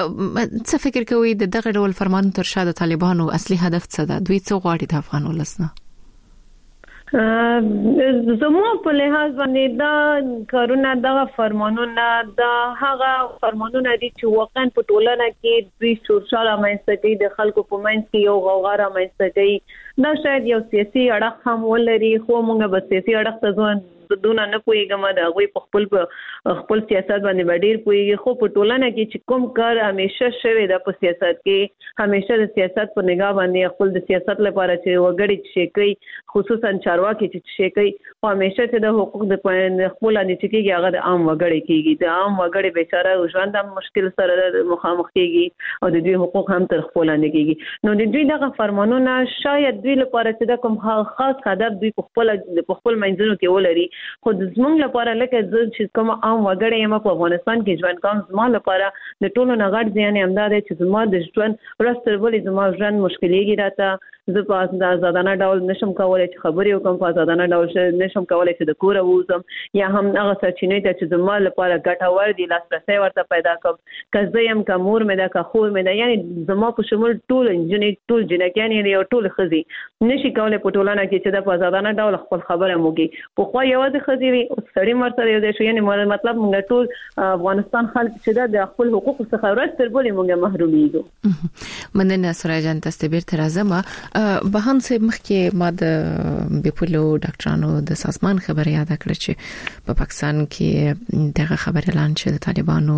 څه فکر کوي د دغه ډول فرمان تر شا د طالبانو اصلي هدف څه ده؟ دوی څه غواړي د افغان ولسنه؟ زموږ په لحاظ باندې دا کارونه دغه فرمانونه دا هغه فرمانونه دي چې واقعا په ټولنه کې دوی سوشال امنستي کوي د خلکو په منځ کې یو غوغا رامنځته کوي. دا شاید یو سیاسي اړخ هم ولري خو موږ به سیاسي اړخ ته ځو دونه نه پويګم دا غوي په خپل خپل سیاست باندې ډیر پويږي خو په ټولنه کې چې کوم کار همیشه شوی د په سیاست کې همیشه د سیاست په نگاه باندې خپل د سیاست لپاره چې وګړي شي کوي خصوصا چارواکي چې شي کوي او همیشه چې د حقوق د خپل نه چکیږي هغه د عام وګړي کېږي د عام وګړي بیچاره ژوند هم مشکل سره مخامخ کېږي او د دوی حقوق هم تر خپل نه کېږي. نو د دوی دغه فرمانونه شاید دوی لپاره چې د کوم خاص هدف دوی په خپل په خپل منځونو کې ولري خو زموږ لپاره لکه چې کوم عام وګړی یم په افغانستان کې ژوند کوم زما لپاره د ټولو نه غټ ځان هم دا دی چې زما د ژوند ورستر ولې زما ژوند مشکلېږي راته زه په آزادانه ډول نشم کولای چې خبرې وکم په آزادانه ډول نشم کولای چې د کور ووزم یا هم هغه سرچینې ته چې زما لپاره ګټور دي لاسرسي ورته پیدا کوم که زه یم که مور مې ده که خور مې ده یعنی زما په شمول ټول انجنې ټول جنکیان یو ټول خزي نشي کولای په ټولنه کې چې د آزادانه ډول خپل خبره موږي په خو یوازې خزي وي او سړی مرسته یو دی شو یعنی مطلب موږ ټول افغانستان خلک چې د خپل حقوق څخه ورستر بولې موږ محرومېږو. مننه سراجان تاسو بیرته راځم. بهان سه مخکې ما د بیپولو ډاکټرانو د سازمان خبره یاد کړه چې په پاکستان کې دغه خبر اعلان شوه د طالبانو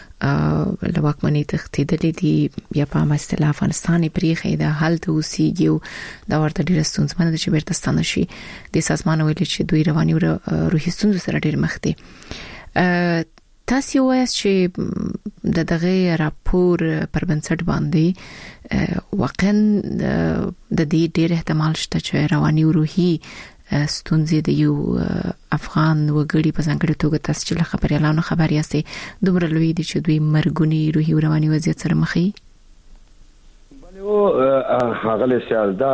له واکمنۍ تښتېدلې دي یا په اصطلاح افغانستان پرېخې د حل ته اوسېږي دا ورته ډېر ستونزمن دي چې بیرته ستانه شي. د سازمان ویلي چې دوی رواني روحي ستونزو سره ډېر مخ دي. تاسو وایي چې د دغه راپور پر بنسټ باندې واقعا د دې ډېر احتمال شته چې رواني او روحي ستونزې د یو افغان وګړي په ځانګړي توګه تاسو چې خبري اعلان خبري یاستئ دومره لوی دي چې دوی مرګونی روحي او رواني وضعیت سره مخ دي. او هغه له سیالدا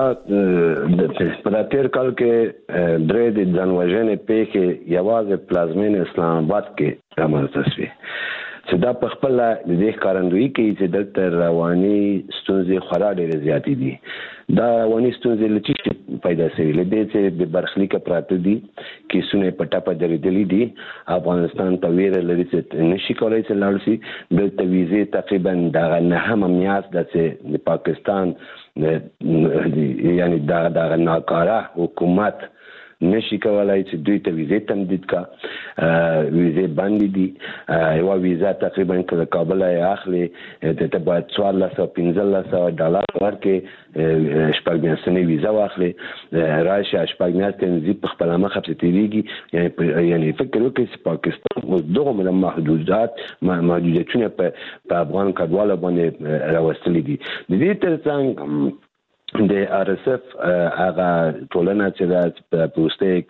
په تیر کال کې درې د ځانوژنې پیښې یوازې پلازمین اسلام آباد کې رامنځته شوې چې دا په خپل د دې ښکارندویي کوي چې دلته رواني ستونزې خورا ډېرې زیاتې دي. دا رواني ستونزې له څه پیدا شوي له دې چې د برخلیک پراته دي کیسونه په ټاپه درېدلې دي افغانستان ته ویره لري چې نشي کولای چې لاړ شي دلته ویزې تقریبا دا نه هم میاس د پاکستان یعنی دا د ناکاره حکومت نشي کولای چې دوی ته ویزه تمدید کا ویزه باندې دي یو ویزه تقریبا کله کابل یې اخلي ته باید څوار لسه پنځه لسه ډالر ورکې شپږ میاشتې ویزه واخلي راشه شپږ میاشتې نزي په خپل مخه ته تیریږي یعنی یعنی فکر وکړئ چې پاکستان اوس دغه محدودات محدودیتونه په افغان کډوالو باندې راوستلي دي د دې ترڅنګ د آر اس اف هغه ټولنه چې د پوسټه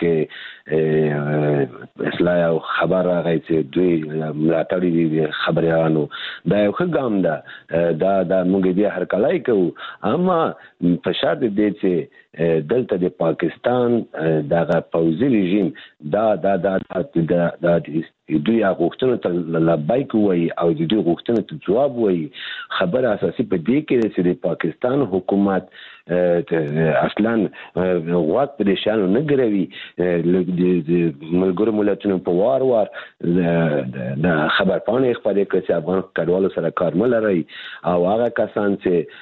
کې اصلاح او خبر راغی چې دوی ملاتړي دي خبريالانو دا یو ښه ګام ده دا د موږ بیا هر کلای کوو اما په شرط دی چې دلته د پاکستان دغه پوځي رژیم دا دا دا د دوی غوښتنه ته لبیک وایي او د دوی غوښتنه ته جواب وایي خبر اساسي په دې کې چې د پاکستان حکومت اصلا وخت په شان نه ګروي د ملګرو ملتونو په وار وار د خبر پاڼې خبرې کوي چې افغان کډوالو سره کار ملري او هغه کسان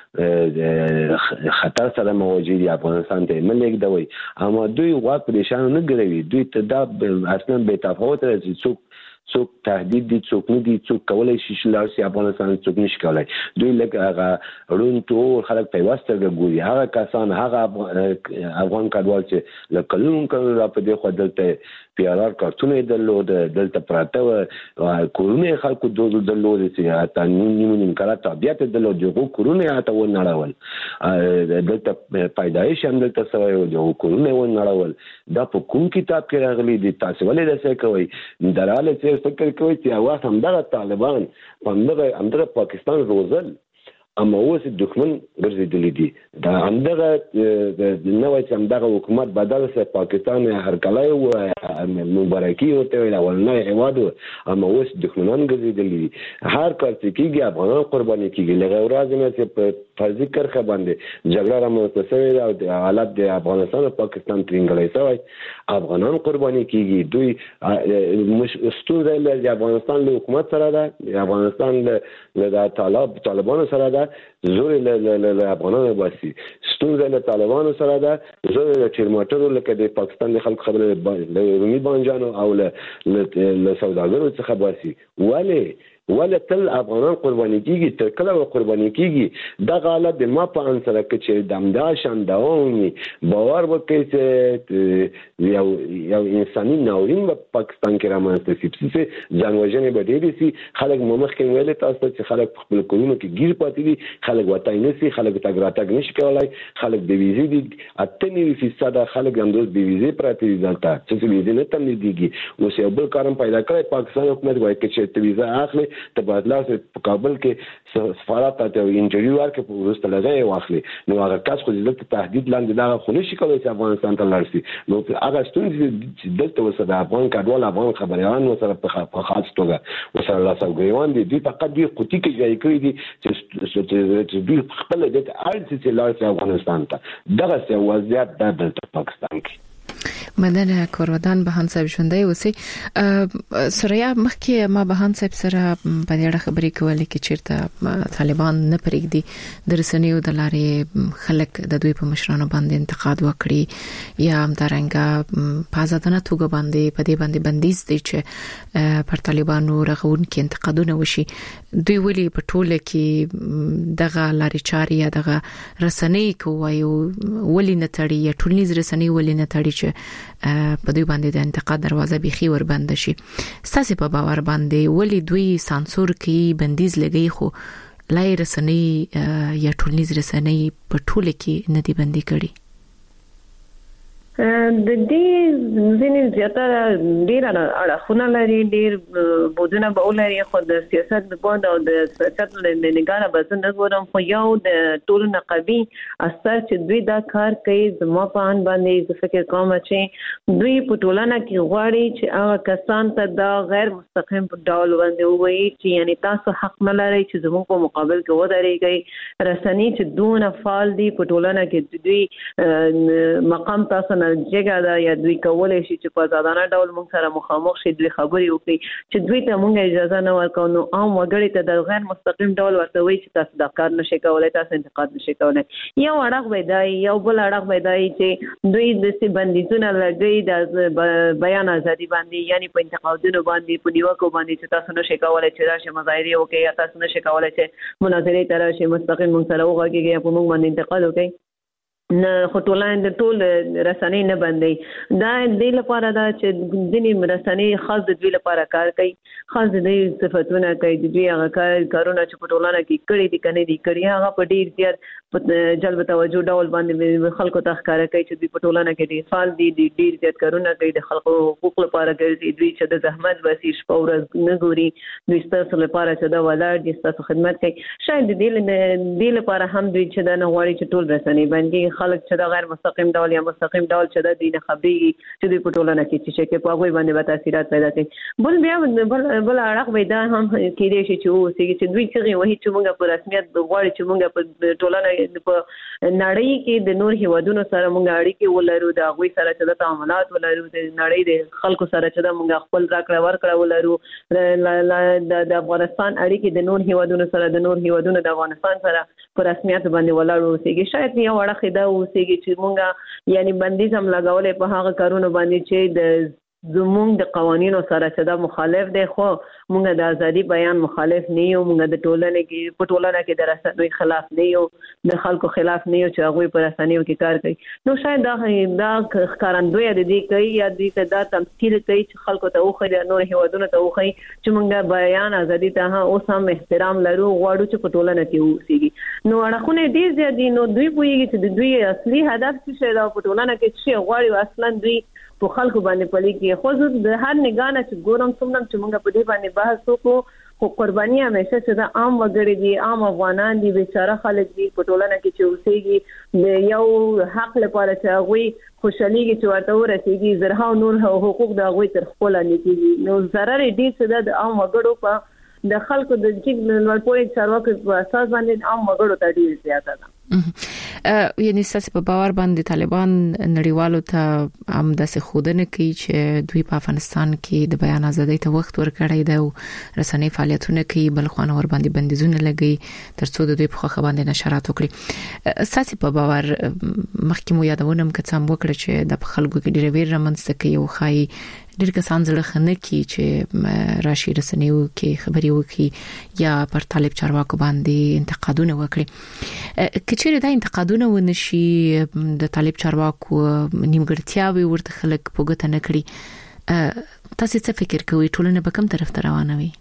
چې خطر سره مواجه دي افغانستان ته ملګری دوی اما دوی وخت په شان نه ګروي دوی ته دا اصلا به تفاوت راځي څوک څوک تهدید دي څوک نه دي څوک کولای شي شلار سي افغانستان څوک نشي کولای دوی لکه هغه رون ټول خلک پیوسته ګوري هغه کسان هغه افغان کډوال چې لکه لون کړه را په دې خو دلته پی آر آر کارتونه درلود دلته پراته کورونه خلکو دوه درلود چې تا نیم نیم کړه طبيعت درلود جو کورونه اته و نړول دلته پیدایش هم دلته سوی جو کورونه و نړول دا په کوم کتاب کې راغلي دي تاسو ولې دا څه کوي دراله چې فکر کوي چې اواز هم دغه طالبان همدغه همدغه پاکستان روزل اما اوس دښمن ګرځېدلی دي دا همدغه نوې چې همدغه حکومت بدل سي پاکستان هر کله و مبارکي ورته ویل ولنه هواد اما اوس دښمنان ګرځېدلی دي هر کار چې کیږي افغانان قرباني کیږي لږه ورځ نه چې په فرضي کرخه باندې جګړه را متصوي او د حالت د افغانستان او پاکستان ترنګلې سوی افغانان قرباني کیږي دوی مش استوزه د افغانستان له حکومت سره ده افغانستان له طالب طالبانو سره ده زور له افغانانو باسي ستونزه له طالبانو سره ده زور له چرماټرو لکه د پاکستان د خلکو خبره له رومي بانجانو او له له سوداګرو څخه باسي ولی ولا تل افغانان قرباني کیږي تر کله قرباني کیږي دا حالت د ما په انسره کې چې دمدا شانداوني باور وکړي چې یو یو انساني ناورین په پاکستان کې رامنځته شي چې ځانوژنې به ډېرې سي خلک مخ کې ویل تاسو چې خلک په خپل کورونو کې گیر پاتې دي خلک وتاي نه سي خلک تاګ راتګ نشي کولای خلک د ویزې دي اته نوي فیصد خلک هم د ویزې پراته دي دلته چې ویزې نه تم دیږي اوس یو بل کارم پیدا کړی پاکستان حکومت وایي چې ته ویزه اخلي تبادله په کابل کې سفارت ته انټرویو ورکړي په ورسته لګي واخلي نو هغه کس خو د تهدید لاندې دا خو نشي کولای چې افغانستان ته لاړ شي نو هغه ستونزې چې دلته وسه د افغان کډوال افغان خبريان وسره په خاص توګه وسره لا سوګریوان دي دوی فقط دی قوتي کې ځای کړی دي چې دوی خپل د اړتیا چې لاړ شي افغانستان ته دغه څه وضعیت د پاکستان کې مننه کوردان بهان صاحب ژوندۍ اوسئ سریا مخکې ما بهان صاحب سره په دې اړه خبرې کولې چې چیرته طالبان نه پرېږدي د رسنیو د لارې خلک د دوی په مشرانو باندې انتقاد وکړي یا هم ترنګ په ځدنه توګه باندې په دې باندې بندیز دي چې پر طالبانو رغون کې انتقادونه وشي دوی ولي په ټوله کې دغه لارې چاري یا دغه رسنۍ کوي ولي نه تړي یا ټولنیز رسنۍ ولي نه تړي چې په دوی باندې د انتقاد دروازه بيخي ور بند شي ستاسو په باور باندې ولې دوی سانسور کوي بندیز لګي خو لای رسنۍ یا ټولنیز رسنۍ په ټوله کې نه دی بندي کړي د دې ځینې زیاتره ډیر اړخونه لري ډیر بودونه به ولري خو د سیاست د بوند او د سیاست له نگاه به څنګه ګورم خو یو د ټول نقابي اثر چې دوی دا کار کوي زموږ په ان باندې د فکر کوم چې دوی په ټولنه کې غواړي چې هغه کسان ته دا غیر مستقیم په ډول باندې وایي چې یعنی تاسو حق نه لرئ چې زموږ په مقابل کې ودرېږئ رسنۍ چې دونه فعال دي په ټولنه کې دوی مقام تاسو جګه دا یا دوی کولای شي چې په ځانانه ډول موږ سره مخامخ شي دوی خبري وکړي چې دوی ته موږ اجازه نه ورکو نو عام وګړي ته د غیر مستقیم ډول ورته وایي چې تاسو دا کار نشئ کولای تاسو انتقاد نشئ کولای یو اړه وای دا یو بل اړه وای دا چې دوی د سي بندیزونه لګي د بیان ازادي باندې یعنی په انتقادونو باندې په نیوکو باندې چې تاسو نشئ کولای چې راشي مظاهره وکړي یا تاسو نشئ کولای چې مناظره تر شي مستقیم موږ سره وغږیږي په موږ باندې انتقاد وکړي نه خټولان د ټول رسنۍ نه باندې دا د لپاره دا چې ځینې رسنۍ خاص د دوی لپاره کار کوي خاص د صفاتونه کوي د دوی هغه کارونه چې په ټولنه کې کړي دي کنه دي کړي هغه په ډیر زیات جلب توجه ډول باندې خلکو ته ښکارا کوي چې دوی په ټولنه کې دي فعال دي ډیر زیات کارونه کوي د خلکو حقوق لپاره کوي دوی چې د زحمت وسی شپه ورځ نه ګوري دوی ستاسو لپاره چې دا ولاړ دي ستاسو خدمت کوي شاید د دې لپاره هم دوی چې دا نه غواړي چې ټول رسنۍ باندې خلک چې دا غیر مستقیم ډول یا مستقیم ډول چې د دین خبري چې د پټولنه کې چې کې په هغه باندې به تاثیرات پیدا کوي بل بیا بل بل اړه به دا هم کې دي چې او چې دوی چې وایي چې موږ په رسمیت غواړي چې موږ په ټولنه په نړۍ کې د نور هیوادونو سره موږ اړیکې ولرو دا غوي سره چې د تعاملات ولرو د نړۍ د خلکو سره چې موږ خپل راکړه ورکړه ولرو د افغانستان اړیکې د نور هیوادونو سره د نور هیوادونو د افغانستان سره په رسمیت باندې ولرو چې شاید یو اړه خدا اوسېږي چې مونږه یعنی بندیز هم لګولې په هغه کارونو باندې چې د زموږ د قوانینو سره چې دا مخالف دي خو مونږ د ازادي بیان مخالف نه یو مونږ د ټولنې کې په ټولنه کې د رسنۍ خلاف نه یو د خلکو خلاف نه یو چې هغه پر رسنیو کې کار کوي نو شاید دا دا ښکارندوی د دې کوي یا دې دا تمثيل کوي چې خلکو ته اوخه نور هیوادونو ته اوخه چې مونږ بیان ازادي ته اوس هم احترام لرو غواړو چې په ټولنه کې اوسېږي نو اړخونه دې زیاتې نو دوی پوهیږي چې د دوی اصلي هدف څه دی په ټولنه کې چې غواړي اصلا دوی په خلکو باندې پلي کې خو د هر نگانه چې ګورم څومره چې موږ په دې باندې بحث وکړو خو قرباني همیشه چې د عام وګړي دي عام افغانان دي بیچاره خلک دي په ټولنه کې چې اوسېږي د یو حق لپاره چې هغه خوشاليږي چې ورته ورسېږي زرها نور حقوق د هغه تر خپل نه کیږي نو ضرر دې چې د عام وګړو په د خلکو د چې ورپورې چارواکي په اساس باندې عام وګړو ته ډیر زیاته ده یعنی ساسي په باور باندې طالبان نړیوالو ته هم د خودنه کوي چې دوی په افغانستان کې د بیان ازادۍ ته وخت ورکړی دی او رسنۍ فعالیتونه کوي بل خو نور باندې بندیزونه لګي ترڅو د دوی په خو باندې نشرات وکړي ساسي په باور مخکې مو یادونم کڅم وکړه چې د خلکو کې ډېر ویر رامنځته کوي او خای ډېر کسان زړه خنه کی چې راشي رسنیو کې خبري وکړي یا پر طالب چارواکو باندې انتقادونه وکړي کچېره دا انتقادونه ونشي د طالب چارواکو نیمګړتیاوي ورته خلک پوګته نه کړي تاسو څه فکر کوئ ټولنه به کوم طرف ته روانه وي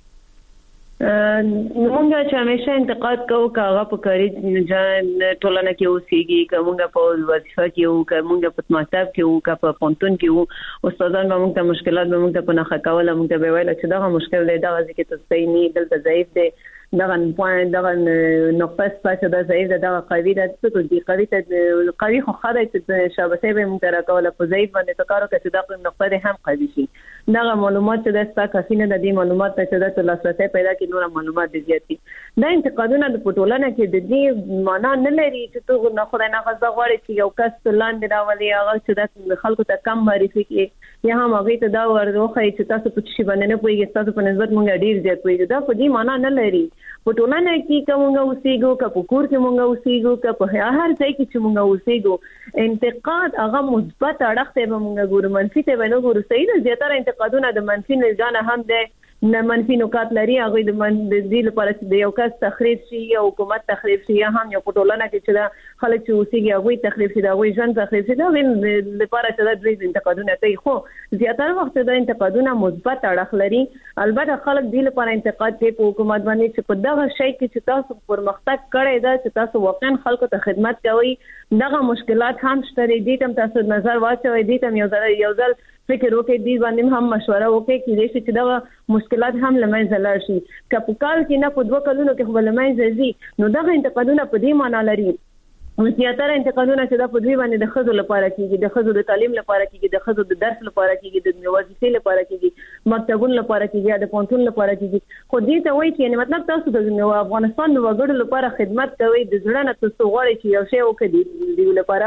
موږ چې همیشه انتقاد کوو کاغه په کاری ټولنه کې اوسېږي کومه په وظیفه کې او کومه په مکتب کې او کا په پونتون کې او استادان به موږ ته مشکلات به موږ ته په نه ښکاوله موږ ته به ویل چې دا مشکل دی دا ځکه چې تاسو نه دلته ضعیف دی دا پوینټ دا نقطه سپاسه دا ضعیف دا قوي ده څه دي قوي ته قوي خو خدای چې شابسه به موږ راکوله په ضعیف باندې تکارو کې دا نقطه هم قوي شي دا معلومات چې د ستا کافینه د دې معلومات ته د لاسرسي پیدا کې نور معلومات دي زیاتی دا انتقادونه د پټولنه کې د دې معنا نه لري چې ته نه خدای نه غوښتل غواړي چې یو کس لاندې راولي هغه چې د خلکو ته کم معرفي کې یا هم هغه ته دا ورغوخه چې تاسو په شي باندې نه پويږئ تاسو په نسبت مونږ ډیر زیات پويږئ دا په دې معنا نه لري په ټولنه کې کومه اوسېګو کا په کور کې مونږ اوسېګو کا په هر ځای کې چې مونږ اوسېګو انتقاد هغه مثبت اړخ ته مونږ ګورو منفي ته ونه ګورو صحیح ده زیاتره انتقادونه د منفي نه ځان هم ده نه منفي نکات لري هغه د من د دې لپاره چې یو کس تخریب شي یا حکومت تخریب شي یا هم یو په ټولنه کې چې دا خلک چې اوسېږي هغه تخریب شي دا وایي ځان تخریب شي دا لپاره چې دا د انتقادونه کوي خو زیاتره وخت دا انتقادونه مثبت اړخ لري البته خلک دې لپاره انتقاد کوي په حکومت باندې چې په دغه شی کې چې تاسو پرمختګ کړی دا چې تاسو واقعا خلکو ته خدمت کوي دغه مشکلات هم شته دي تم تاسو نظر واچوي دي تم یو ځل یو ځل فکر وکړئ دې باندې هم مشوره وکړئ چې چې دا مشکلات هم لمنځه لاړ شي که په کال کې نه په دوه کلونو کې خو لمنځه ځي نو دغه انتقادونه په دې معنی لري زیاتره انتقادونه چې دا په دوی باندې د خزو لپاره کیږي د خزو د تعلیم لپاره کیږي د خزو د درس لپاره کیږي د وظیفې لپاره کیږي مکتبونو لپاره کیږي د پونتون لپاره کیږي خو دې ته وایي چې مطلب تاسو د افغانستان د وګړو لپاره خدمت کوي د ځړنه تاسو غواړئ چې یو شی وکړي د لپاره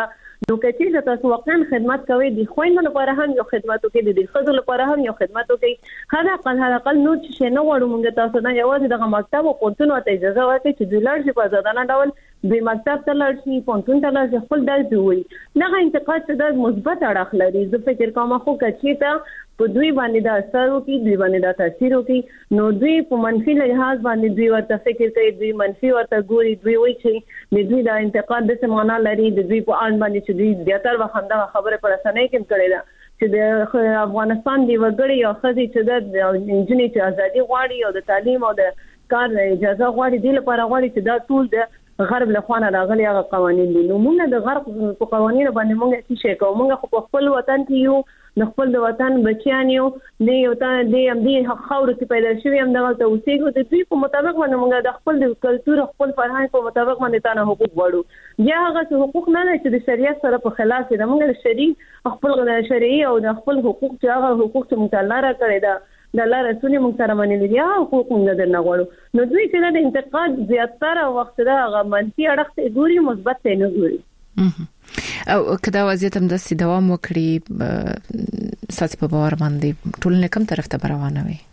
نو کچې د تاسو واقعا خدمت کوي د خويندو لپاره هم یو خدمت کوي د خځو لپاره هم یو خدمت کوي هدا قل هدا قل نو چې نه وړو موږ تاسو نه یوازې د مکتب او پونتونو ته اجازه ورکړي چې د لړ شي په ځدانه ډول د مکتب ته لړ شي پونتون ته لړ شي خپل درس وي نه انتقاد څه د مثبت اړخ لري زه فکر کوم خو کچې ته په دوی باندې د اثر وکي دوی باندې د تاثیر وکي نو دوی په منفي لحاظ باندې دوی ورته فکر کوي دوی منفي ورته ګوري دوی وایي چې د دوی د انتقاد د څه معنا لري د دوی په اړه باندې چې دوی زیاتره وخت دا خبره پر اسانه کې کړي ده چې د افغانستان دی وګړي او خزي چې د انجنیر چې ازادي غواړي او د تعلیم او د کار اجازه غواړي د لپاره غواړي چې دا ټول د غرب له خوا نه راغلي هغه قوانين دي نو موږ د غرب په قوانینو باندې موږ څه شي کوو موږ خو خپل وطن کې یو د خپل د وطن بچیان یو د یو ته د ام دي خاور کې پیدا شوی هم دغه ته اوسېږو د دوی په مطابق باندې موږ د خپل د کلچر خپل فرهنګ په مطابق باندې تانه حقوق وړو یا هغه حقوق نه نه چې د شریعت سره په خلاف دي موږ د شریعت خپل د شرعي او د خپل حقوق چې هغه حقوق چې متعلقه کړی دا د الله رسول موږ سره باندې لري او حقوق موږ درنه غواړو نو دوی چې د انتقاد زیاتره وخت دا هغه منفي اړخ ته ګوري مثبت نه ګوري او کدا وضعیت هم د سي دوام وکړي ساتي په باور باندې ټولنه کوم طرف ته روانه وي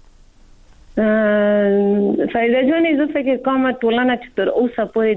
فایده جونې زه فکر کوم ټولنه چې تر اوسه پورې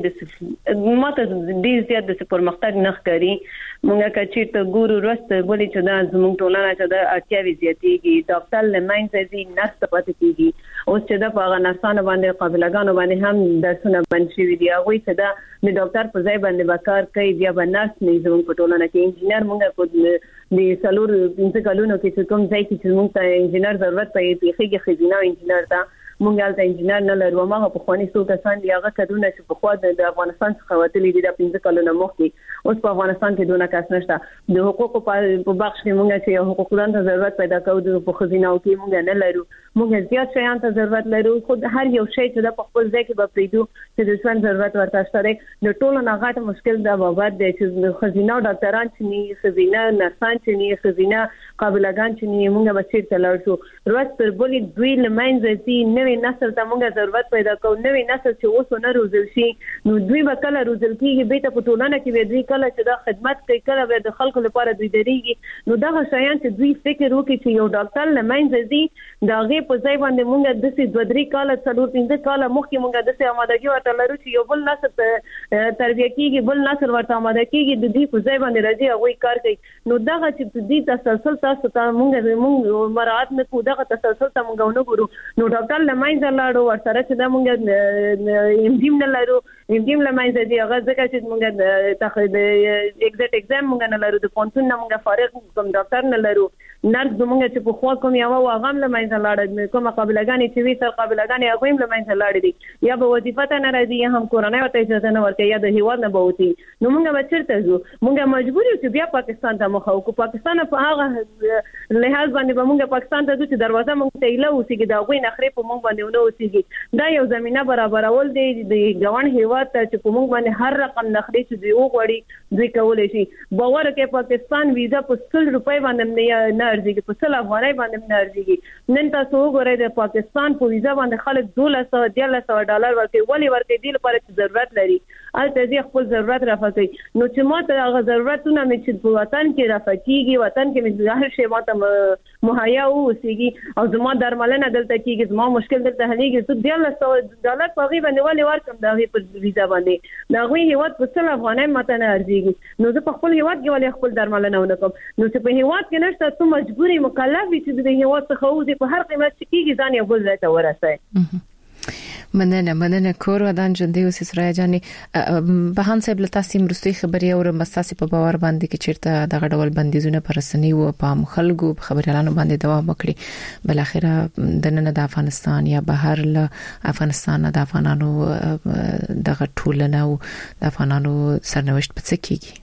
د ماته د زیات د پرمختګ نه ښکاري مونږه کچې ته ګورو ورسته ولې چې دا زموږ ټولنه چې د اړتیاوي زیاتېږي ډاکټر لماین ځي نرس پاتې کیږي اوس چې د په نرسانو باندې قابلګانو باندې هم درسونه بند شوي دي هغه چې دا د ډاکټر په ځای باندې وکړ کوي بیا به نرس نه زموږ په ټولنه کې انجینر مونږه کو د سلور پنځه کلونو کې کوم ځای کې مونږ ته انجینر ضرورت پي پیخي خزینه انجینر دا مونږ الته انجینر نه لرو ماغه په خواني څو کسان دی هغه کډونه چې په خوا د افغانستان څخه وتلي دي د پنځه کلونو مخکې اوس په افغانستان کې دونه کس نشته د حقوقو په بخش کې مونږ چې حقوقدان ته ضرورت پیدا کوو د په خزینه او کې مونږ نه لرو مونږ زیات شیان ته ضرورت لرو خو هر یو شی چې د خپل ځای کې به پریدو چې د ژوند ضرورت ورته شته د ټولو نه غاټه مشکل دا بابت دی چې خزینه ډاکټران چې نه خزینه نرسان چې نه خزینه قابلګان چې نه مونږ به چیرته لاړ شو ورځ تر بلې دوی لمنځه دي نوې نسل ته مونږ ضرورت پیدا کوو نوې نسل چې اوس نه روزل شي نو دوی به کله روزل کیږي به ته په ټولنه کې به دوی کله چې دا خدمت کوي کله به د خلکو لپاره دوی درېږي نو دا شیان چې دوی فکر وکړي چې یو ډاکټر لمنځه دي دا غي په ځای باندې مونږ د سې دوه درې کال څلور پنځه کال مخکې مونږ د سې آمادګي ورته لرو چې یو بل نسل تربیه کیږي بل نسل ورته آماده کیږي د دې په ځای باندې راځي هغه کار کوي نو دا چې د دې تسلسل تاسو ته مونږ مونږ مراعات نه کوو دا تسلسل ته مونږ نه ګورو نو ډاکټر لمنځه لاړو ورسره چې دا مونږ امدیم نه لرو امدیم لمنځه دی هغه ځکه چې مونږ تخریب ایگزیکټ ایگزام مونږ نه لرو د پونتون نه مونږ فارغ کوم ډاکټر نه لرو نرس زمونږ چې په خوا کوم یو واغم لمنځه لاړ کوم قابلګانې چې وی سر قابلګانې هغه هم لمنځه لاړ دي یا به وظیفه ته نه راځي یا هم کورونه ورته اجازه نه ورکوي یا د هیواد نه بوتي نو مونږ به چیرته ځو مونږ مجبور یو چې بیا پاکستان ته مخ او پاکستان په هغه لحاظ باندې به مونږ پاکستان ته ځو چې دروازه مونږ ته ایله اوسېږي دا غوي نخري په مونږ باندې ونه اوسېږي دا یو زمينه برابرول دی د ګوان هیواد ته چې په مونږ باندې هر رقم نخري چې دی وګړي دوی کولای شي باور کې پاکستان ویزا په سل روپۍ باندې نه ارزيږي په سل افغانۍ باندې نه ارزيږي نن تاسو وګورئ د پاکستان په ویزا باندې خلک دولس سوه دیارلس سوه ډالر ورکوي ولې ورکوي دې لپاره چې ضرورت لري الته دې خپل ضرورت رافع کوي نو چې ماته هغه ضرورتونه مې چې په وطن کې رافع کیږي وطن کې مې هر شی ماته مهیا اوسېږي او زما درملنه دلته کیږي زما مشکل دلته حلېږي زه دیارلس سوه ډالر په هغې باندې ولې ورکړم د هغې په ویزا باندې د هغوی هېواد په سل افغانۍ ماته نه ارزېږي نو زه په خپل هېواد کې ولې خپل درملنه ونه کړم نو چې په هېواد کې نشته ته مجبور یې مکلف یې چې د هېواد څخه ووځې په هر قیمت چې کېږي ځان یو بل ځای ته ورسوي مننه مننه کور ودان جندي اوس سره جاني بهان صاحب له تاسو مرستي خبري او مستاسي په باور باندې کې چیرته دغه ډول بندیزونه پرسنی او په مخالګو خبريالانو باندې دوام وکړي بل اخره د نن د افغانستان یا بهر له افغانستان د افغانانو دغه ټولنه او د افغانانو سرنوشت په څه کېږي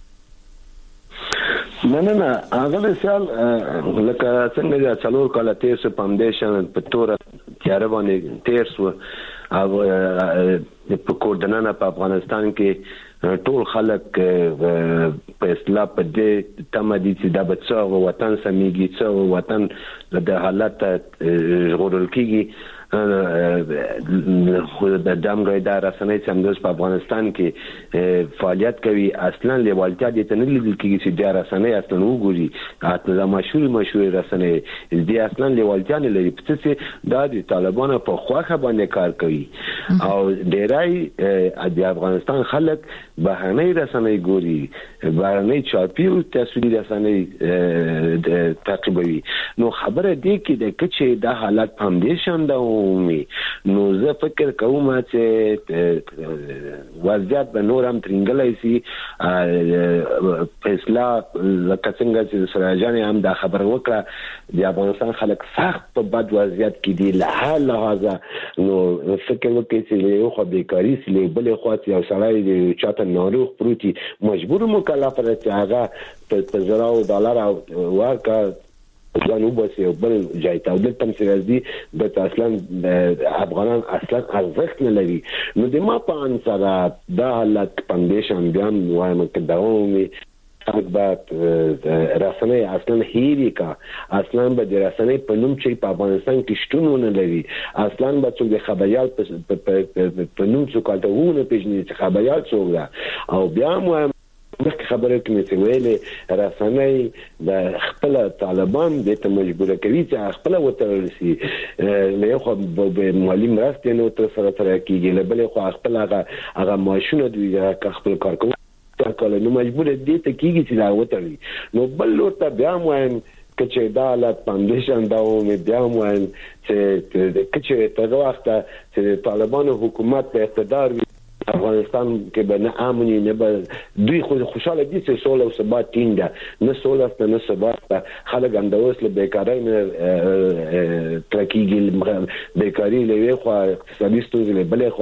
نه نه نه هغه سال لکه څنګه چې څلور کاله تیر سو فاونډیشن په تور تیار باندې تیر سو او په کوردنانه په افغانستان کې ټول خلک په اصطلاح په دې تمدي چې د بچو وطن سميږي چې وطن د حالت ژغورل کیږي د دامګړی د رسنۍ سمدوس په افغانستان کې فعالیت کوي اصلا لیوالتیا د تنل لیدل کېږي چې د رسنۍ اصلا وګوري اته مشهور مشهور رسنۍ د اصلا لیوالتیا نه لري په څه د طالبانو په خواخه باندې کار کوي او ډیرای د افغانستان خلک بهرنۍ رسنۍ ګوري بهرنۍ چاپی او تصویري رسنۍ تعقیبوي نو خبره دی کې د کچې د حالت فاونډیشن د ومي نو زه فکر کوم چې وضعیت به نور هم ترنګلای شي فیصله لکه څنګه چې سراجان هم دا خبر وکړه د افغانستان خلک سخت په بد وضعیت کې دي له لحاظه نو فکر وکړي چې یو خو بیکاری سي بل خو یو سړی د چاته ناروغ پروتي مجبور مکلف راځي هغه په زراو ډالر ورکا ځانو بس یو بل ځای ته د تم سرازي د اصلا افغانان اصلا ارزښت نه لري نو د ما په انسان دا حالت فاونډیشن بیا وایم کډاومي اکبات رسنۍ اصلا هیری کا اصلا به د رسنۍ په نوم چې په افغانستان کې شتون نه لري اصلا به څوک د خبريال په نوم څوک کالتهونه پیژني چې خبريال څوک ده او بیا مو مخکې خبره کوي چې ویلې رسنۍ د خپل طالبان د ته مجبور کوي چې خپل وترسي له خو به مالی مرسته نو تر سره تر کېږي له بل خو خپل هغه هغه ماشونه دوی خپل کار کوي کله نو مجبور دي ته کېږي چې دا وتري نو بل ورته بیا وایم کچې دا حالت فاونډیشن دا و بیا وایم چې کچې په وخت چې طالبانو حکومت په اقتدار افغانستان کې به نه امني نه به دوی خو خوشاله دي چې سوله او ثبات ټینګه نه سوله نه ثبات خلک اندوس له بیکارۍ نه ترکیږي بیکاری له خو اقتصادي ستونزې له بلې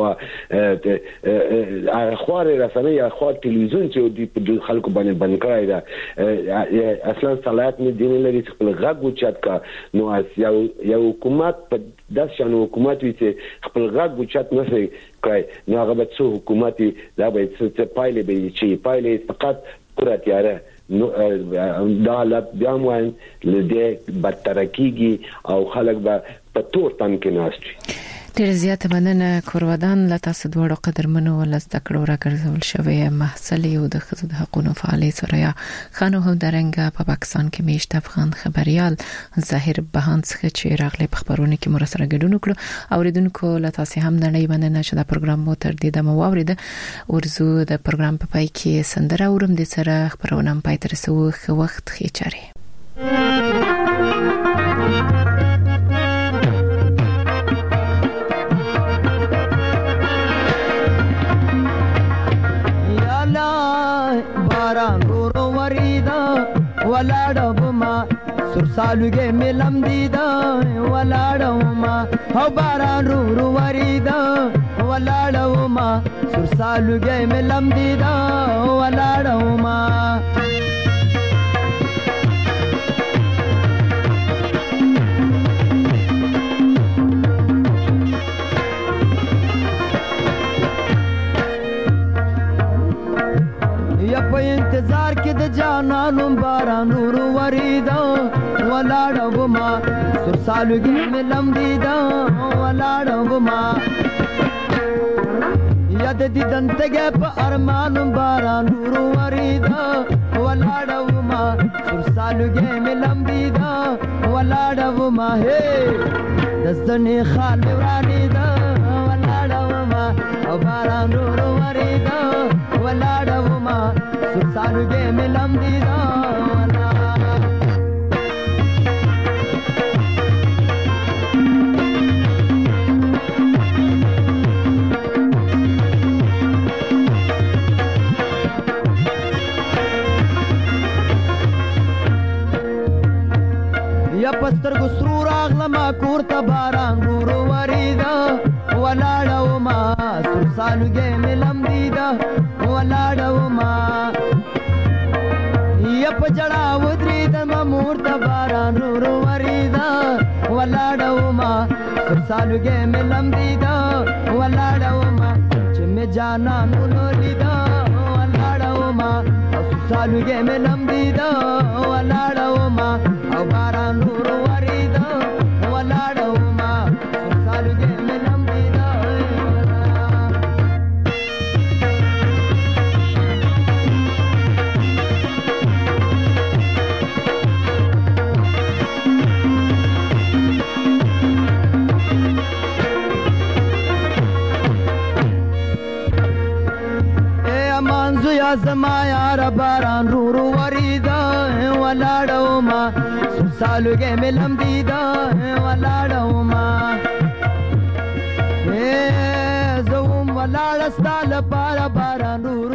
خو اخبار رسنۍ اخبار ټلویزیون چې د خلکو باندې بند کړی دا اصلا صلاحیت نه دی لري چې خپل غږ اوچت کا نو یو یو حکومت په داس شنو حکومت وي چې خپل غږ اوچت نه کوي نو هغه به څو حکومت دا به څه پایلې به چې پایلې فقط قراتیاره نو دا حالت بیا موان لدې بدتر کیږي او خلک به په تور تن کې ناشتي ډیر زیات مننه کوروادان له تاسو دوه قدرمنو ول زده کړو راګرځول شوی محصل یو د خزو د حقوقو فعال سوریا خانو هم درنګ په پاکستان کې میشت افغان خبريال ظاهر بهان څخه چې راغلي په خبرونه کې مر سره ګډون کړو اوریدونکو له تاسو هم نړۍ مننه چې دا پروګرام مو تر دې د مو اوریده ورزو د پروګرام په پای کې سندره اورم د سره خبرونه پای تر سو خو وخت خېچاري ولاړوما سرسالوګه ملم دیدا ولاړوما او باران رو رو وریدا ولاړوما سرسالوګه ملم دیدا ولاړوما یا په انتظار کې د جانانو باران رو وریدا ولاړوما سرسالوګي ملم دیدا ولاړوما یا د دې دنتګه په ارمان باران رو وریدا ولاړوما سرسالوګي ملم دیدا ولاړوما هي دزنه خال ورانی دا ولاړوما او باران رو وریدا ولاړوما سرسالوګه ملم دیدا یا پستر کو سرور اغلما کورته باران رو وریدا ولاړوما سرسالوګه ملم دیدا ولاړوما یا پجړا ودری د مور د باران رو وریدا ولاړوما سرسالوګه ملم دیدا ولاړوما چې می جانا نو لیدا ولاړوما سرسالوګه ملم دیدا ولاړوما او باران رو وریدا ولاړوما سرسالوګه زما یار باران رو رو وریدا ولاړو ما سالوګه ملم دیدا ولاړو ما زوم ولاړ ستاله پارا باران رو